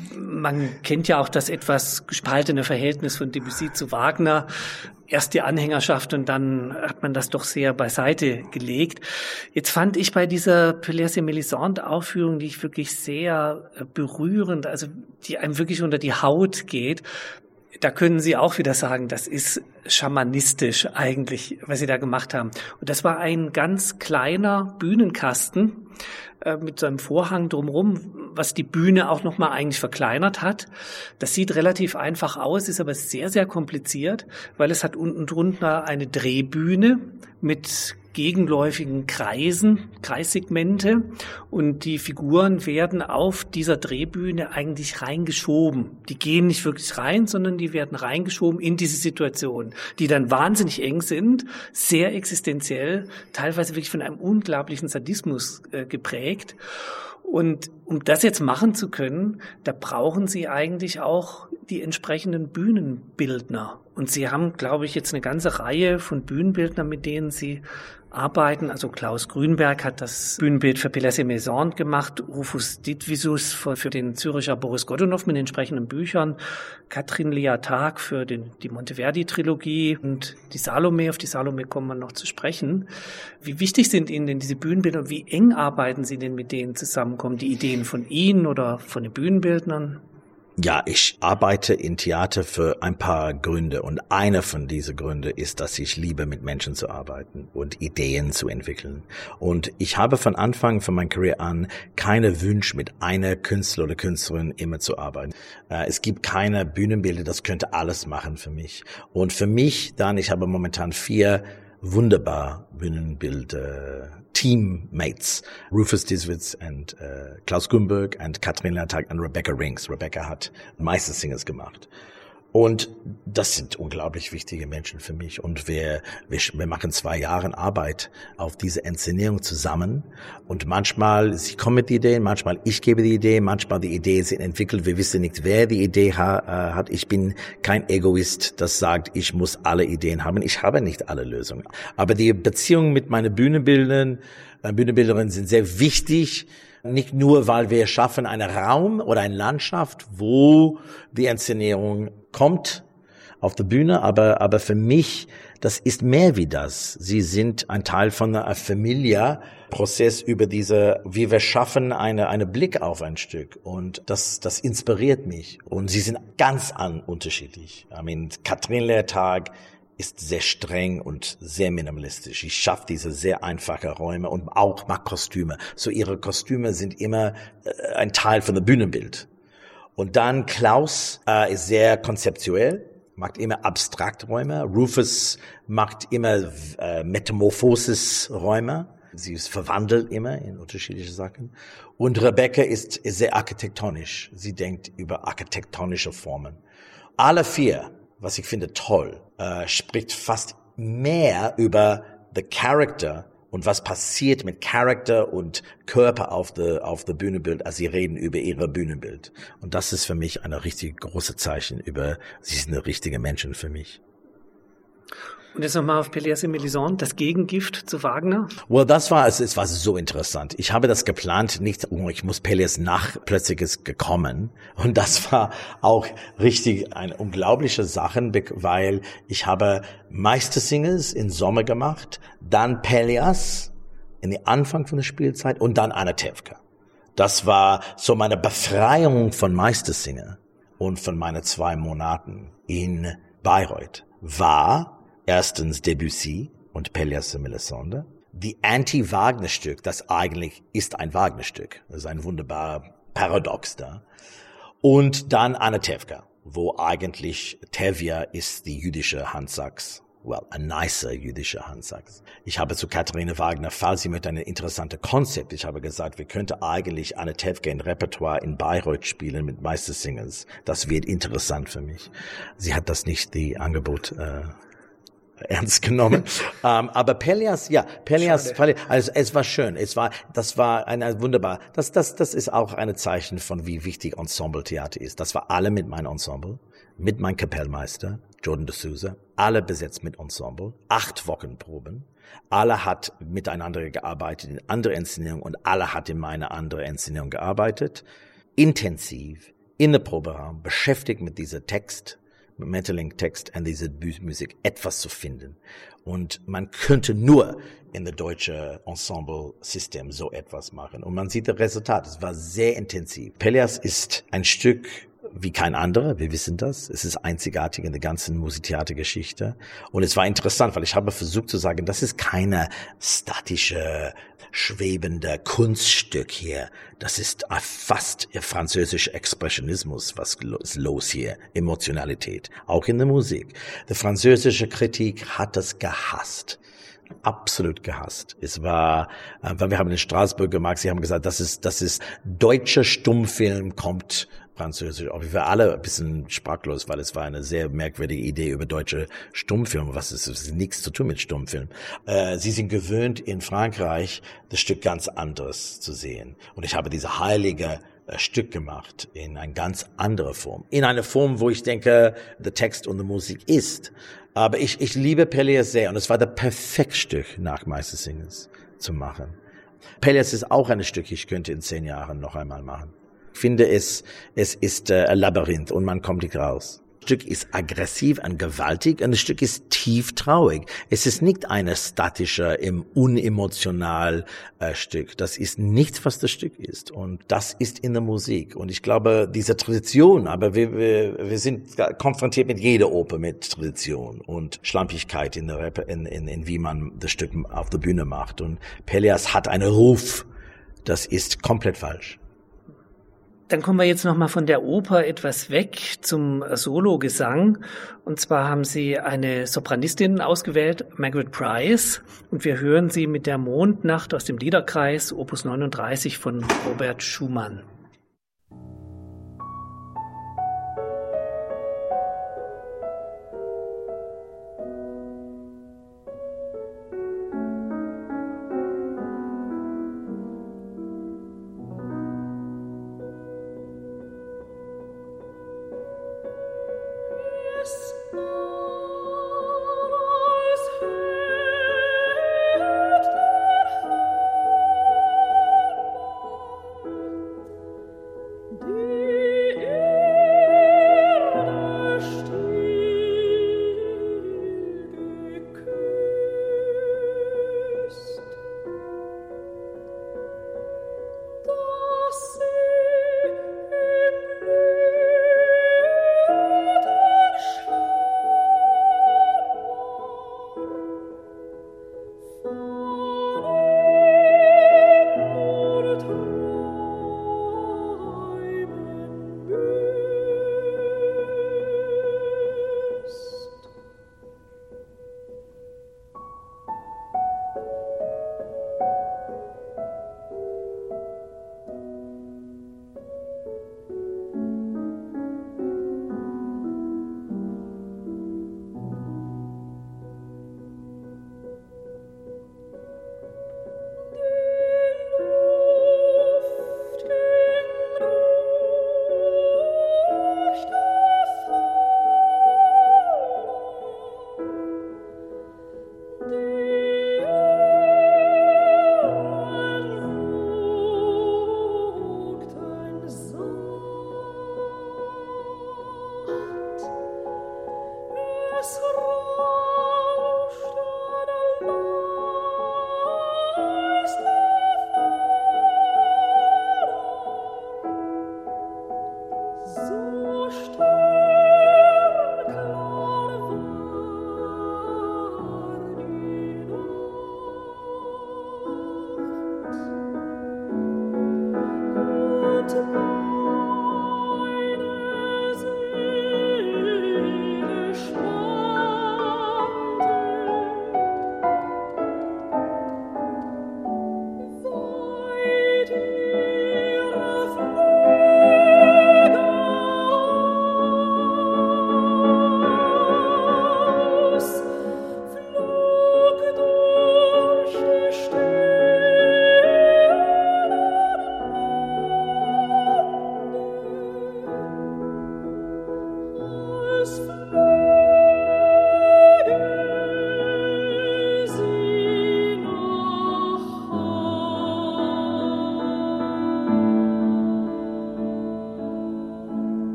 [SPEAKER 2] man kennt ja auch das etwas gespaltene Verhältnis von Debussy zu Wagner. Erst die Anhängerschaft und dann hat man das doch sehr beiseite gelegt. Jetzt fand ich bei dieser Pelléas et Mélisande Aufführung, die ich wirklich sehr berührend, also die einem wirklich unter die Haut geht, da können Sie auch wieder sagen, das ist schamanistisch eigentlich, was Sie da gemacht haben. Und das war ein ganz kleiner Bühnenkasten mit so einem Vorhang drumherum, was die Bühne auch nochmal eigentlich verkleinert hat. Das sieht relativ einfach aus, ist aber sehr, sehr kompliziert, weil es hat unten drunter eine Drehbühne mit gegenläufigen Kreisen, Kreissegmente und die Figuren werden auf dieser Drehbühne eigentlich reingeschoben. Die gehen nicht wirklich rein, sondern die werden reingeschoben in diese Situation, die dann wahnsinnig eng sind, sehr existenziell, teilweise wirklich von einem unglaublichen Sadismus geprägt. Und um das jetzt machen zu können, da brauchen Sie eigentlich auch die entsprechenden Bühnenbildner. Und Sie haben, glaube ich, jetzt eine ganze Reihe von Bühnenbildnern, mit denen Sie arbeiten. Also Klaus Grünberg hat das Bühnenbild für Pelléas et Mélisande gemacht, Rufus Ditvisus für den Zürcher Boris Godunov mit den entsprechenden Büchern, Katrin Liattag für die Monteverdi-Trilogie und die Salome, auf die Salome kommen wir noch zu sprechen. Wie wichtig sind Ihnen denn diese Bühnenbilder und wie eng arbeiten Sie denn mit denen zusammen? Kommen die Ideen von Ihnen oder von den Bühnenbildnern?
[SPEAKER 3] Ja, ich arbeite in Theater für ein paar Gründe und einer von diesen Gründen ist, dass ich liebe, mit Menschen zu arbeiten und Ideen zu entwickeln. Und ich habe von Anfang von meiner Karriere an keine Wunsch, mit einer Künstler oder Künstlerin immer zu arbeiten. Es gibt keine Bühnenbilder, das könnte alles machen für mich. Und für mich dann, ich habe momentan 4 wunderbar Bühnenbild Teammates, Rufus Ditvisus und Klaus Grünberg und Katrin Liattag und Rebecca Rings. Rebecca hat Meistersingers gemacht. Und das sind unglaublich wichtige Menschen für mich. Und wir machen 2 Jahre Arbeit auf diese Inszenierung zusammen. Und manchmal, sie kommen mit Ideen, manchmal ich gebe die Idee, manchmal die Ideen sind entwickelt. Wir wissen nicht, wer die Idee hat. Ich bin kein Egoist, das sagt, ich muss alle Ideen haben. Ich habe nicht alle Lösungen. Aber die Beziehungen mit meinen Bühnenbildnerinnen sind sehr wichtig. Nicht nur, weil wir schaffen einen Raum oder eine Landschaft, wo die Inszenierung kommt auf der Bühne, aber für mich, das ist mehr wie das. Sie sind ein Teil von einer Familie-Prozess über wie wir schaffen einen Blick auf ein Stück und das inspiriert mich und sie sind ganz unterschiedlich. Katrin Liattag ist sehr streng und sehr minimalistisch. Ich schaffe diese sehr einfachen Räume und auch mag Kostüme. So ihre Kostüme sind immer ein Teil von dem Bühnenbild. Und dann Klaus ist sehr konzeptuell, macht immer Abstrakträume. Rufus macht immer Metamorphosis-Räume. Sie ist verwandelt immer in unterschiedliche Sachen. Und Rebecca ist sehr architektonisch. Sie denkt über architektonische Formen. Alle 4, was ich finde toll, spricht fast mehr über the character und was passiert mit Charakter und Körper auf der Bühnenbild, als sie reden über ihre Bühnenbild. Und das ist für mich eine richtig große Zeichen sie sind richtige Menschen für mich.
[SPEAKER 2] Und jetzt nochmal auf Pelléas et Mélisande, das Gegengift zu Wagner?
[SPEAKER 3] Well, es war so interessant. Ich habe das geplant, nicht, ich muss Pelléas plötzlich ist gekommen. Und das war auch richtig eine unglaubliche Sache, weil ich habe Meistersingers im Sommer gemacht, dann Pelléas in den Anfang von der Spielzeit und dann Anatevka. Das war so meine Befreiung von Meistersinger und von meinen 2 Monaten in Bayreuth war erstens Debussy und Pelléas et Mélisande. Die Anti-Wagner-Stück, das eigentlich ist ein Wagner-Stück. Das ist ein wunderbar Paradox da. Und dann Anatevka, wo eigentlich Tevye ist die jüdische Hans Sachs. Ein nicer jüdischer Hans Sachs. Ich habe zu Katharina Wagner, falls sie mit einem interessanten Konzept, ich habe gesagt, wir könnten eigentlich Anatevka in Repertoire in Bayreuth spielen mit Meistersingers. Das wird interessant für mich. Sie hat das nicht, die Angebot ernst genommen. Aber Pelléas, also es war schön. Das war eine wunderbar. Das ist auch ein Zeichen von, wie wichtig Ensembletheater ist. Das war alle mit meinem Ensemble, mit meinem Kapellmeister, Jordan de Souza, alle besetzt mit Ensemble, 8 Wochen Proben. Alle hat miteinander gearbeitet in andere Inszenierungen und alle hat in meine andere Inszenierung gearbeitet. Intensiv, in der Proberaum, beschäftigt mit dieser Text, mit Metterling-Text und dieser Musik etwas zu finden. Und man könnte nur in der deutschen Ensemble-System so etwas machen. Und man sieht das Resultat. Es war sehr intensiv. Pelléas ist ein Stück wie kein anderer, wir wissen das. Es ist einzigartig in der ganzen Musiktheatergeschichte. Und es war interessant, weil ich habe versucht zu sagen, das ist keine statische, schwebende Kunststück hier. Das ist fast französischer Expressionismus, was ist los hier, Emotionalität, auch in der Musik. Die französische Kritik hat das gehasst. Absolut gehasst. Es war, weil wir haben in Straßburg gemacht, sie haben gesagt, das ist deutscher Stummfilm kommt Französisch. Aber wir waren alle ein bisschen sprachlos, weil es war eine sehr merkwürdige Idee über deutsche Stummfilme. Was ist nichts zu tun mit Stummfilm. Sie sind gewöhnt, in Frankreich das Stück ganz anderes zu sehen. Und ich habe diese heilige Stück gemacht in eine ganz andere Form. In eine Form, wo ich denke, der Text und die Musik ist. Aber ich liebe Pelléas sehr. Und es war das Perfektstück nach Meistersingers zu machen. Pelléas ist auch ein Stück, ich könnte in 10 Jahren noch einmal machen. Ich finde, es ist ein Labyrinth und man kommt nicht raus. Das Stück ist aggressiv und gewaltig und das Stück ist tief traurig. Es ist nicht eine statische, unemotional Stück. Das ist nichts, was das Stück ist. Und das ist in der Musik. Und ich glaube, diese Tradition, aber wir sind konfrontiert mit jeder Oper mit Tradition und Schlampigkeit in wie man das Stück auf der Bühne macht. Und Pelléas hat einen Ruf. Das ist komplett falsch.
[SPEAKER 2] Dann kommen wir jetzt nochmal von der Oper etwas weg zum Sologesang. Und zwar haben Sie eine Sopranistin ausgewählt, Margaret Price. Und wir hören sie mit der Mondnacht aus dem Liederkreis, Opus 39 von Robert Schumann.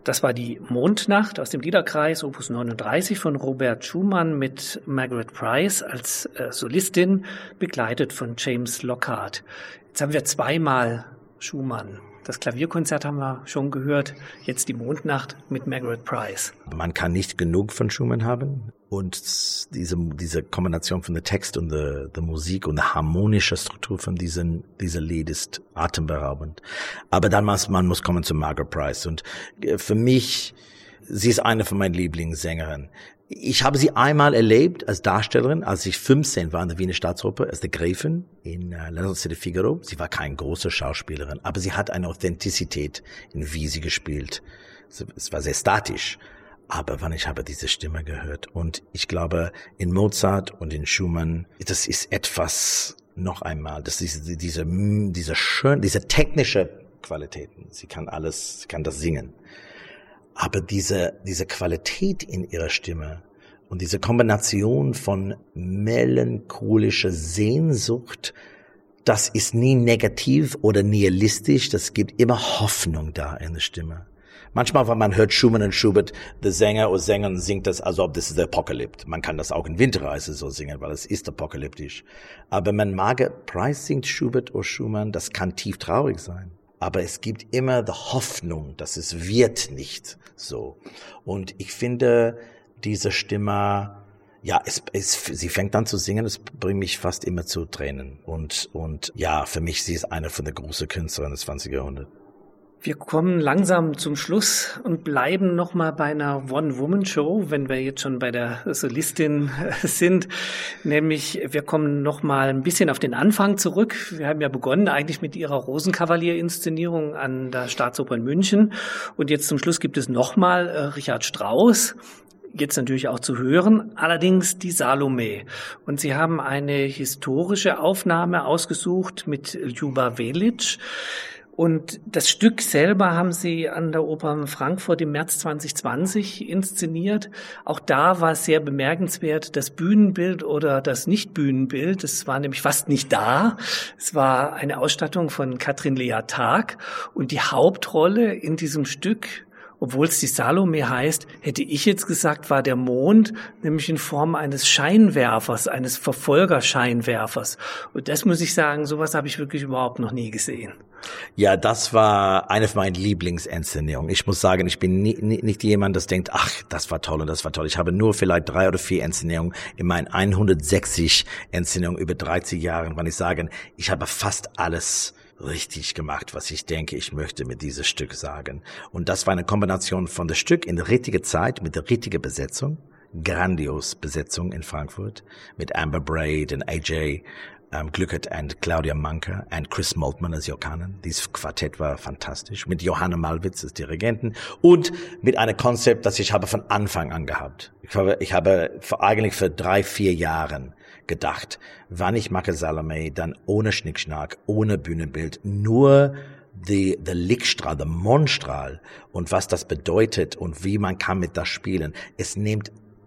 [SPEAKER 2] Das war die Mondnacht aus dem Liederkreis Opus 39 von Robert Schumann mit Margaret Price als Solistin, begleitet von James Lockhart. Jetzt haben wir zweimal Schumann. Das Klavierkonzert haben wir schon gehört, jetzt die Mondnacht mit Margaret Price.
[SPEAKER 3] Man kann nicht genug von Schumann haben und diese Kombination von der Text und der Musik und der harmonischen Struktur von dieser Lied ist atemberaubend. Aber dann man muss kommen zu Margaret Price und für mich, sie ist eine von meinen Lieblingssängerinnen. Ich habe sie einmal erlebt als Darstellerin, als ich 15 war in der Wiener Staatsoper, als der Gräfin in La Notte de Figaro. Sie war keine große Schauspielerin, aber sie hat eine Authentizität in wie sie gespielt. Es war sehr statisch, aber ich habe diese Stimme gehört. Und ich glaube, in Mozart und in Schumann, das ist etwas, noch einmal, das ist diese technische Qualitäten. Sie kann das singen. Aber diese Qualität in ihrer Stimme und diese Kombination von melancholischer Sehnsucht, das ist nie negativ oder nihilistisch, das gibt immer Hoffnung da in der Stimme. Manchmal, wenn man hört Schumann und Schubert, der Sänger oder Sängerin singt das, als ob das ist der Apokalypse. Man kann das auch in Winterreise so singen, weil es ist apokalyptisch. Aber wenn Margaret Price singt Schubert oder Schumann, das kann tief traurig sein. Aber es gibt immer die Hoffnung, dass es wird nicht so. Und ich finde, diese Stimme, ja, sie fängt an zu singen, es bringt mich fast immer zu Tränen. Und ja, für mich, sie ist eine von der großen Künstlerinnen des 20. Jahrhunderts.
[SPEAKER 2] Wir kommen langsam zum Schluss und bleiben nochmal bei einer One-Woman-Show, wenn wir jetzt schon bei der Solistin sind. Nämlich, wir kommen nochmal ein bisschen auf den Anfang zurück. Wir haben ja begonnen eigentlich mit ihrer Rosenkavalier-Inszenierung an der Staatsoper in München. Und jetzt zum Schluss gibt es nochmal Richard Strauss. Jetzt natürlich auch zu hören, allerdings die Salome. Und Sie haben eine historische Aufnahme ausgesucht mit Ljuba Velic. Und das Stück selber haben Sie an der Oper in Frankfurt im März 2020 inszeniert. Auch da war es sehr bemerkenswert, das Bühnenbild oder das Nicht-Bühnenbild. Es war nämlich fast nicht da. Es war eine Ausstattung von Katrin Lea Tag. Und die Hauptrolle in diesem Stück, obwohl es die Salome heißt, hätte ich jetzt gesagt, war der Mond, nämlich in Form eines Scheinwerfers, eines Verfolgerscheinwerfers. Und das muss ich sagen, sowas habe ich wirklich überhaupt noch nie gesehen.
[SPEAKER 3] Ja, das war eine von meinen Lieblingsinszenierungen. Ich muss sagen, ich bin nicht jemand, das denkt, ach, das war toll und das war toll. Ich habe nur vielleicht 3 oder 4 Inszenierungen in meinen 160 Inszenierungen über 30 Jahren, wenn ich sage, ich habe fast alles richtig gemacht, was ich denke, ich möchte mit diesem Stück sagen. Und das war eine Kombination von dem Stück in der richtigen Zeit mit der richtigen Besetzung. Grandios Besetzung in Frankfurt mit Amber Braid und AJ Glückert und Claudia Manker und Chris Maltman als Jokanen. Dieses Quartett war fantastisch. Mit Johanna Malwitz als Dirigenten und mit einem Konzept, das ich habe von Anfang an gehabt. Ich habe eigentlich für 3-4 Jahren gedacht, wann ich mache Salome, dann ohne Schnickschnack, ohne Bühnenbild, nur der Lichtstrahl, der Mondstrahl und was das bedeutet und wie man kann mit das spielen. Es nimmt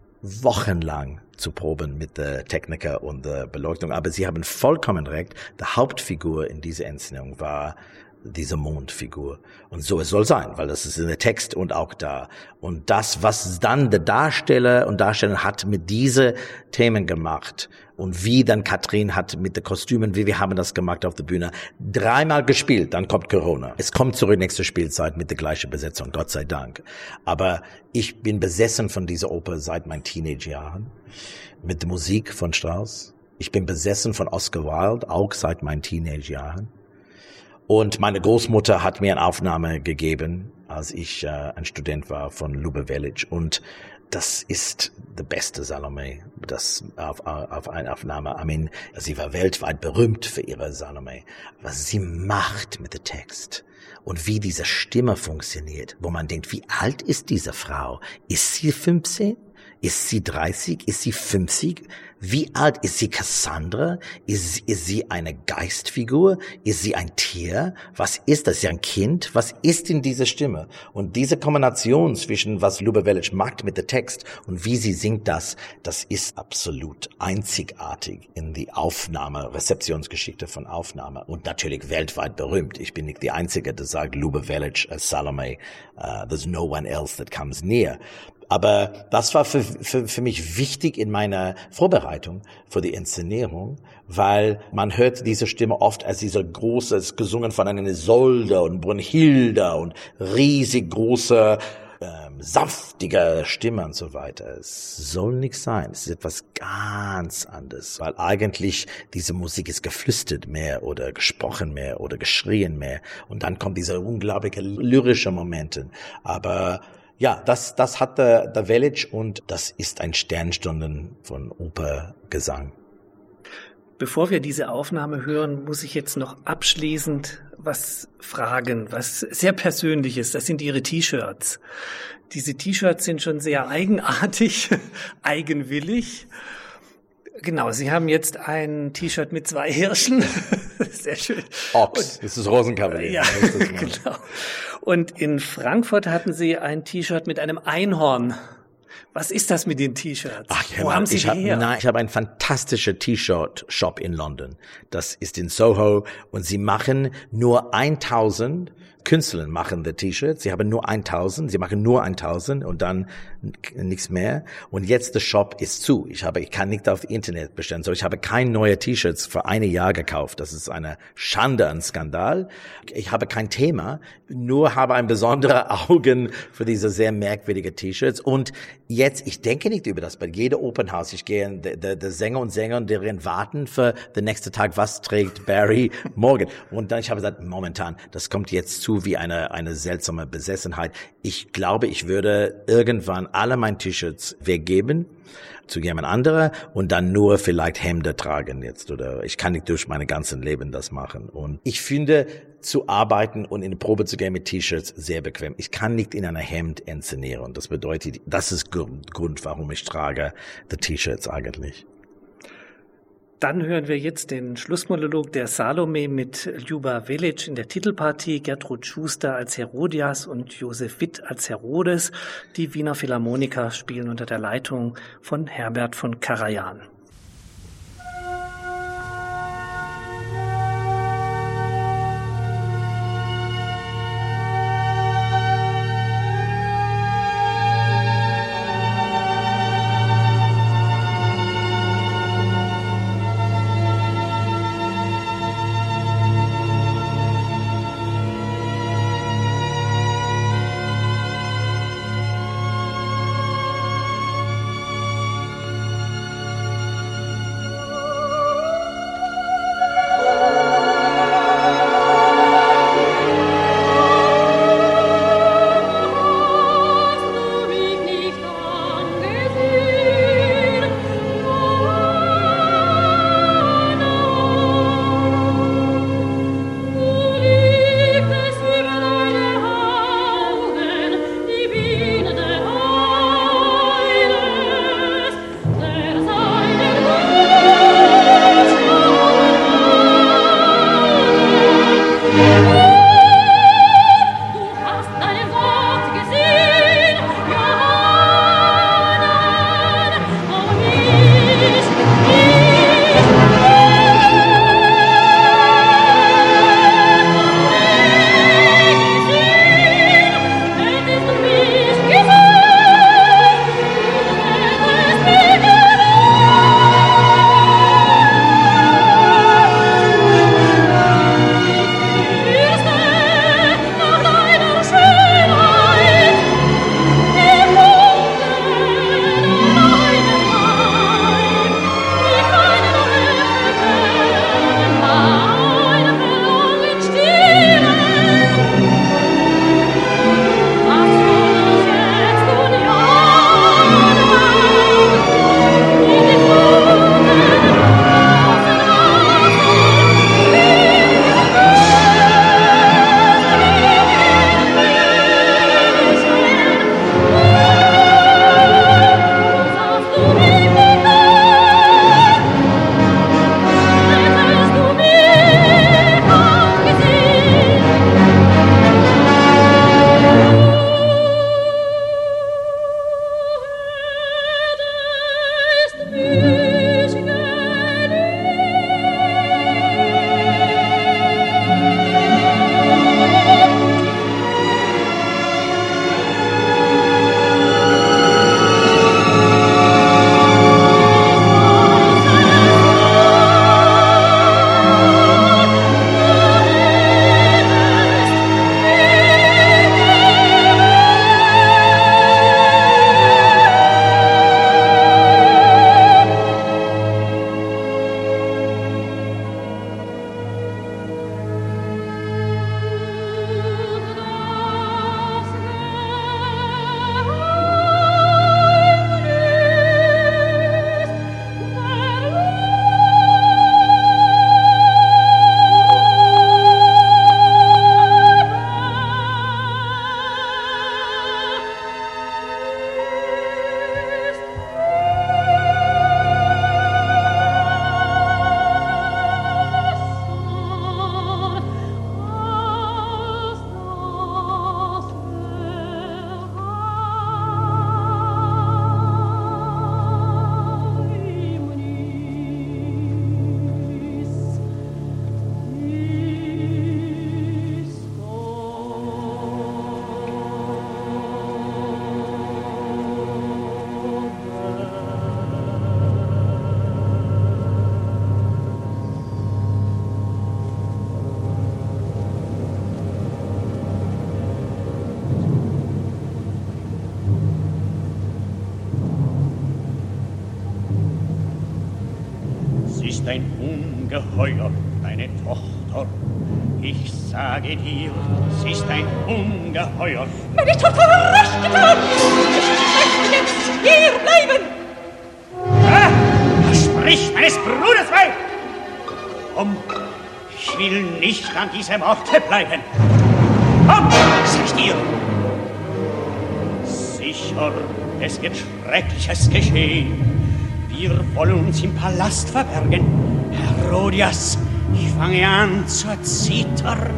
[SPEAKER 3] wochenlang zu proben mit der Techniker und der Beleuchtung. Aber Sie haben vollkommen recht. Die Hauptfigur in dieser Inszenierung war diese Mondfigur. Und so es soll sein, weil das ist in der Text und auch da. Und das, was dann der Darsteller und Darstellerin hat mit diese Themen gemacht und wie dann Katrin hat mit den Kostümen, wie wir haben das gemacht auf der Bühne, 3-mal gespielt, dann kommt Corona. Es kommt zurück nächste Spielzeit mit der gleichen Besetzung, Gott sei Dank. Aber ich bin besessen von dieser Oper seit meinen Teenagerjahren, mit der Musik von Strauss. Ich bin besessen von Oscar Wilde, auch seit meinen Teenagerjahren. Und meine Großmutter hat mir eine Aufnahme gegeben, als ich ein Student war von Ljuba Velic. Und das ist die beste Salome, das auf eine Aufnahme. Sie war weltweit berühmt für ihre Salome. Was sie macht mit dem Text und wie diese Stimme funktioniert, wo man denkt, wie alt ist diese Frau? Ist sie 15? Ist sie 30? Ist sie 50? Wie alt ist sie Cassandra? Ist sie eine Geistfigur? Ist sie ein Tier? Was ist das? Ist sie ein Kind? Was ist in dieser Stimme? Und diese Kombination zwischen was Ljube Velic macht mit dem Text und wie sie singt das ist absolut einzigartig in die Rezeptionsgeschichte von Aufnahme und natürlich weltweit berühmt. Ich bin nicht die Einzige, der sagt Ljube Velic as Salome, there's no one else that comes near. Aber das war für mich wichtig in meiner Vorbereitung für die Inszenierung, weil man hört diese Stimme oft als diese große, gesungen von einer Isolde und Brunhilde und riesig große, saftige Stimme und so weiter. Es soll nicht sein. Es ist etwas ganz anderes, weil eigentlich diese Musik ist geflüstert mehr oder gesprochen mehr oder geschrien mehr und dann kommt diese unglaubliche lyrische Momente. Aber ja, das hat der Velic und das ist ein Sternstunden von Opergesang.
[SPEAKER 2] Bevor wir diese Aufnahme hören, muss ich jetzt noch abschließend was fragen, was sehr Persönliches. Das sind Ihre T-Shirts. Diese T-Shirts sind schon sehr eigenartig, eigenwillig. Genau, Sie haben jetzt ein T-Shirt mit 2 Hirschen. Sehr schön.
[SPEAKER 3] Ochs, das ist Rosenkavalier.
[SPEAKER 2] Ja, genau. Und in Frankfurt hatten Sie ein T-Shirt mit einem Einhorn. Was ist das mit den T-Shirts? Wo haben Sie die her?
[SPEAKER 3] Ich habe einen fantastischen T-Shirt-Shop in London. Das ist in Soho und sie machen nur 1000 Künstler machen die T-Shirts. Sie haben nur 1000, sie machen nur 1000 und dann nichts mehr. Und jetzt der Shop ist zu. Ich kann nicht auf Internet bestellen. So, ich habe kein neue T-Shirts für 1 Jahr gekauft. Das ist eine Schande, ein Skandal. Ich habe kein Thema, nur habe ein besondere Augen für diese sehr merkwürdige T-Shirts. Und jetzt, ich denke nicht über das. Bei jedem Open House, ich gehe, der Sänger und Sängerinnen warten für den nächsten Tag, was trägt Barry morgen. Und dann, ich habe gesagt, momentan, das kommt jetzt zu wie eine seltsame Besessenheit. Ich glaube, ich würde irgendwann alle meine T-Shirts weggeben zu jemand anderem und dann nur vielleicht Hemden tragen jetzt oder ich kann nicht durch mein ganzes Leben das machen. Und ich finde, zu arbeiten und in die Probe zu gehen mit T-Shirts sehr bequem. Ich kann nicht in einer Hemd inszenieren. Das bedeutet, das ist Grund, warum ich trage die T-Shirts eigentlich.
[SPEAKER 2] Dann hören wir jetzt den Schlussmonolog der Salome mit Ljube Velic in der Titelpartie, Gertrud Schuster als Herodias und Josef Witt als Herodes. Die Wiener Philharmoniker spielen unter der Leitung von Herbert von Karajan.
[SPEAKER 5] Ungeheuer, deine Tochter. Ich sage dir, sie ist ein Ungeheuer.
[SPEAKER 6] Meine Tochter war rasch getan! Ich möchte jetzt hier bleiben!
[SPEAKER 5] Sprich meines Bruders Weib! Komm, ich will nicht an diesem Orte bleiben. Komm, sag ich dir! Sicher, es wird Schreckliches geschehen. Wir wollen uns im Palast verbergen. Herodias, ich fange an zu zittern.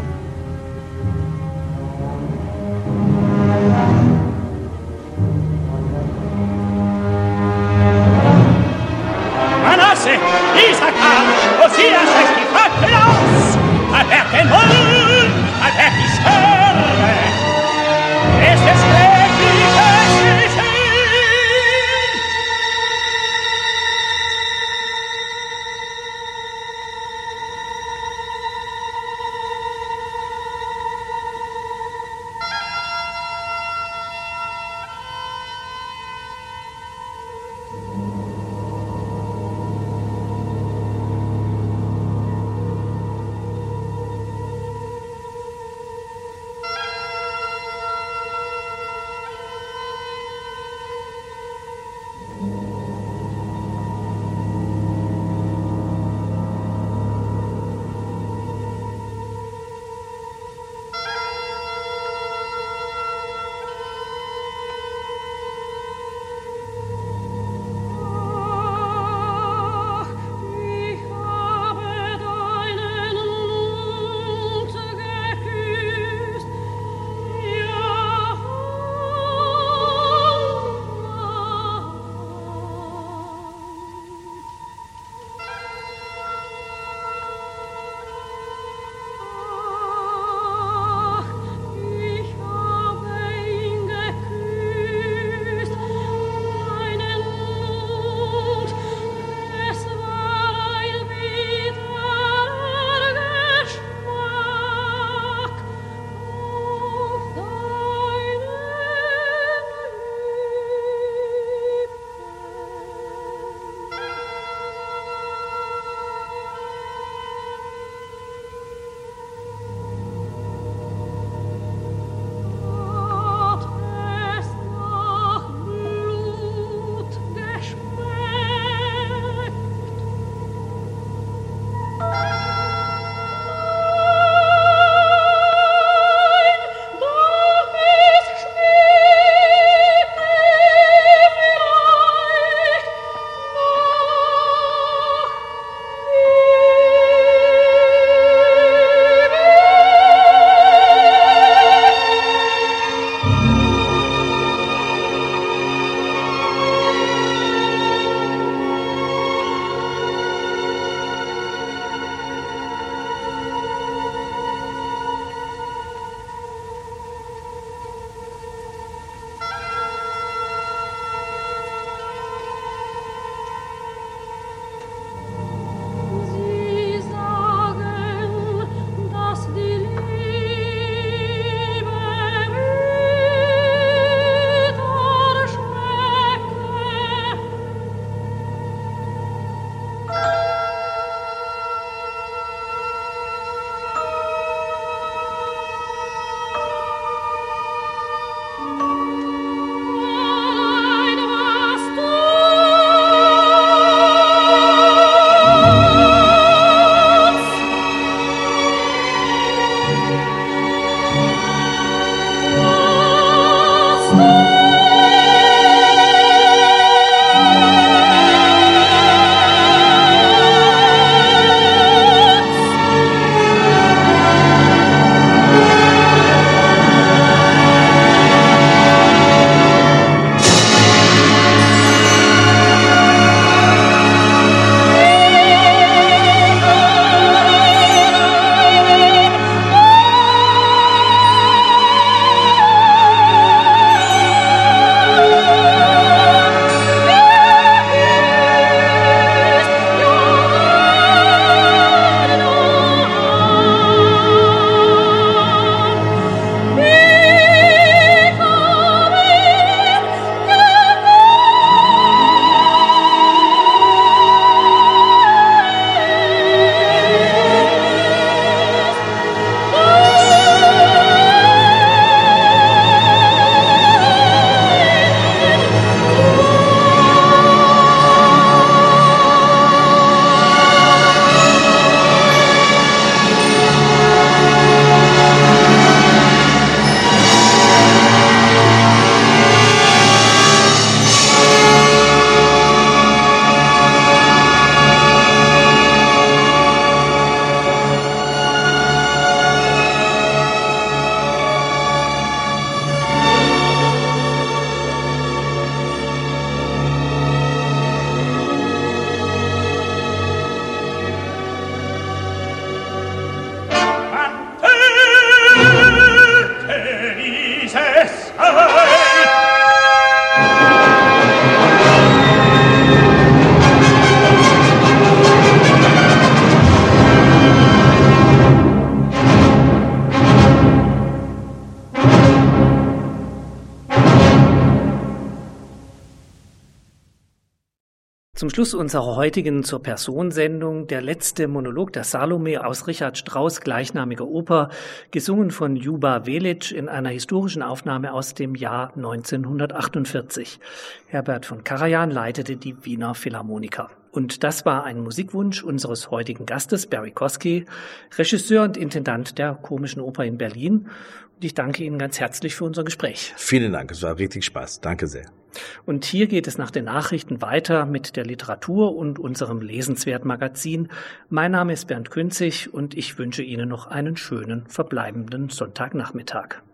[SPEAKER 5] Manasse, Issachar, Osias heißt die Fackel aus. Erwehrt den Mund, erwehrt die Schwere. Es ist Schreckliches geschehen.
[SPEAKER 2] Zum Schluss unserer heutigen Zur-Person-Sendung der letzte Monolog der Salome aus Richard Strauss' gleichnamiger Oper, gesungen von Ljuba Velic in einer historischen Aufnahme aus dem Jahr 1948. Herbert von Karajan leitete die Wiener Philharmoniker. Und das war ein Musikwunsch unseres heutigen Gastes, Barry Kosky, Regisseur und Intendant der Komischen Oper in Berlin. Und ich danke Ihnen ganz herzlich für unser Gespräch.
[SPEAKER 3] Vielen Dank, es war richtig Spaß. Danke sehr.
[SPEAKER 2] Und hier geht es nach den Nachrichten weiter mit der Literatur und unserem Lesenswert-Magazin. Mein Name ist Bernd Künzig und ich wünsche Ihnen noch einen schönen verbleibenden Sonntagnachmittag.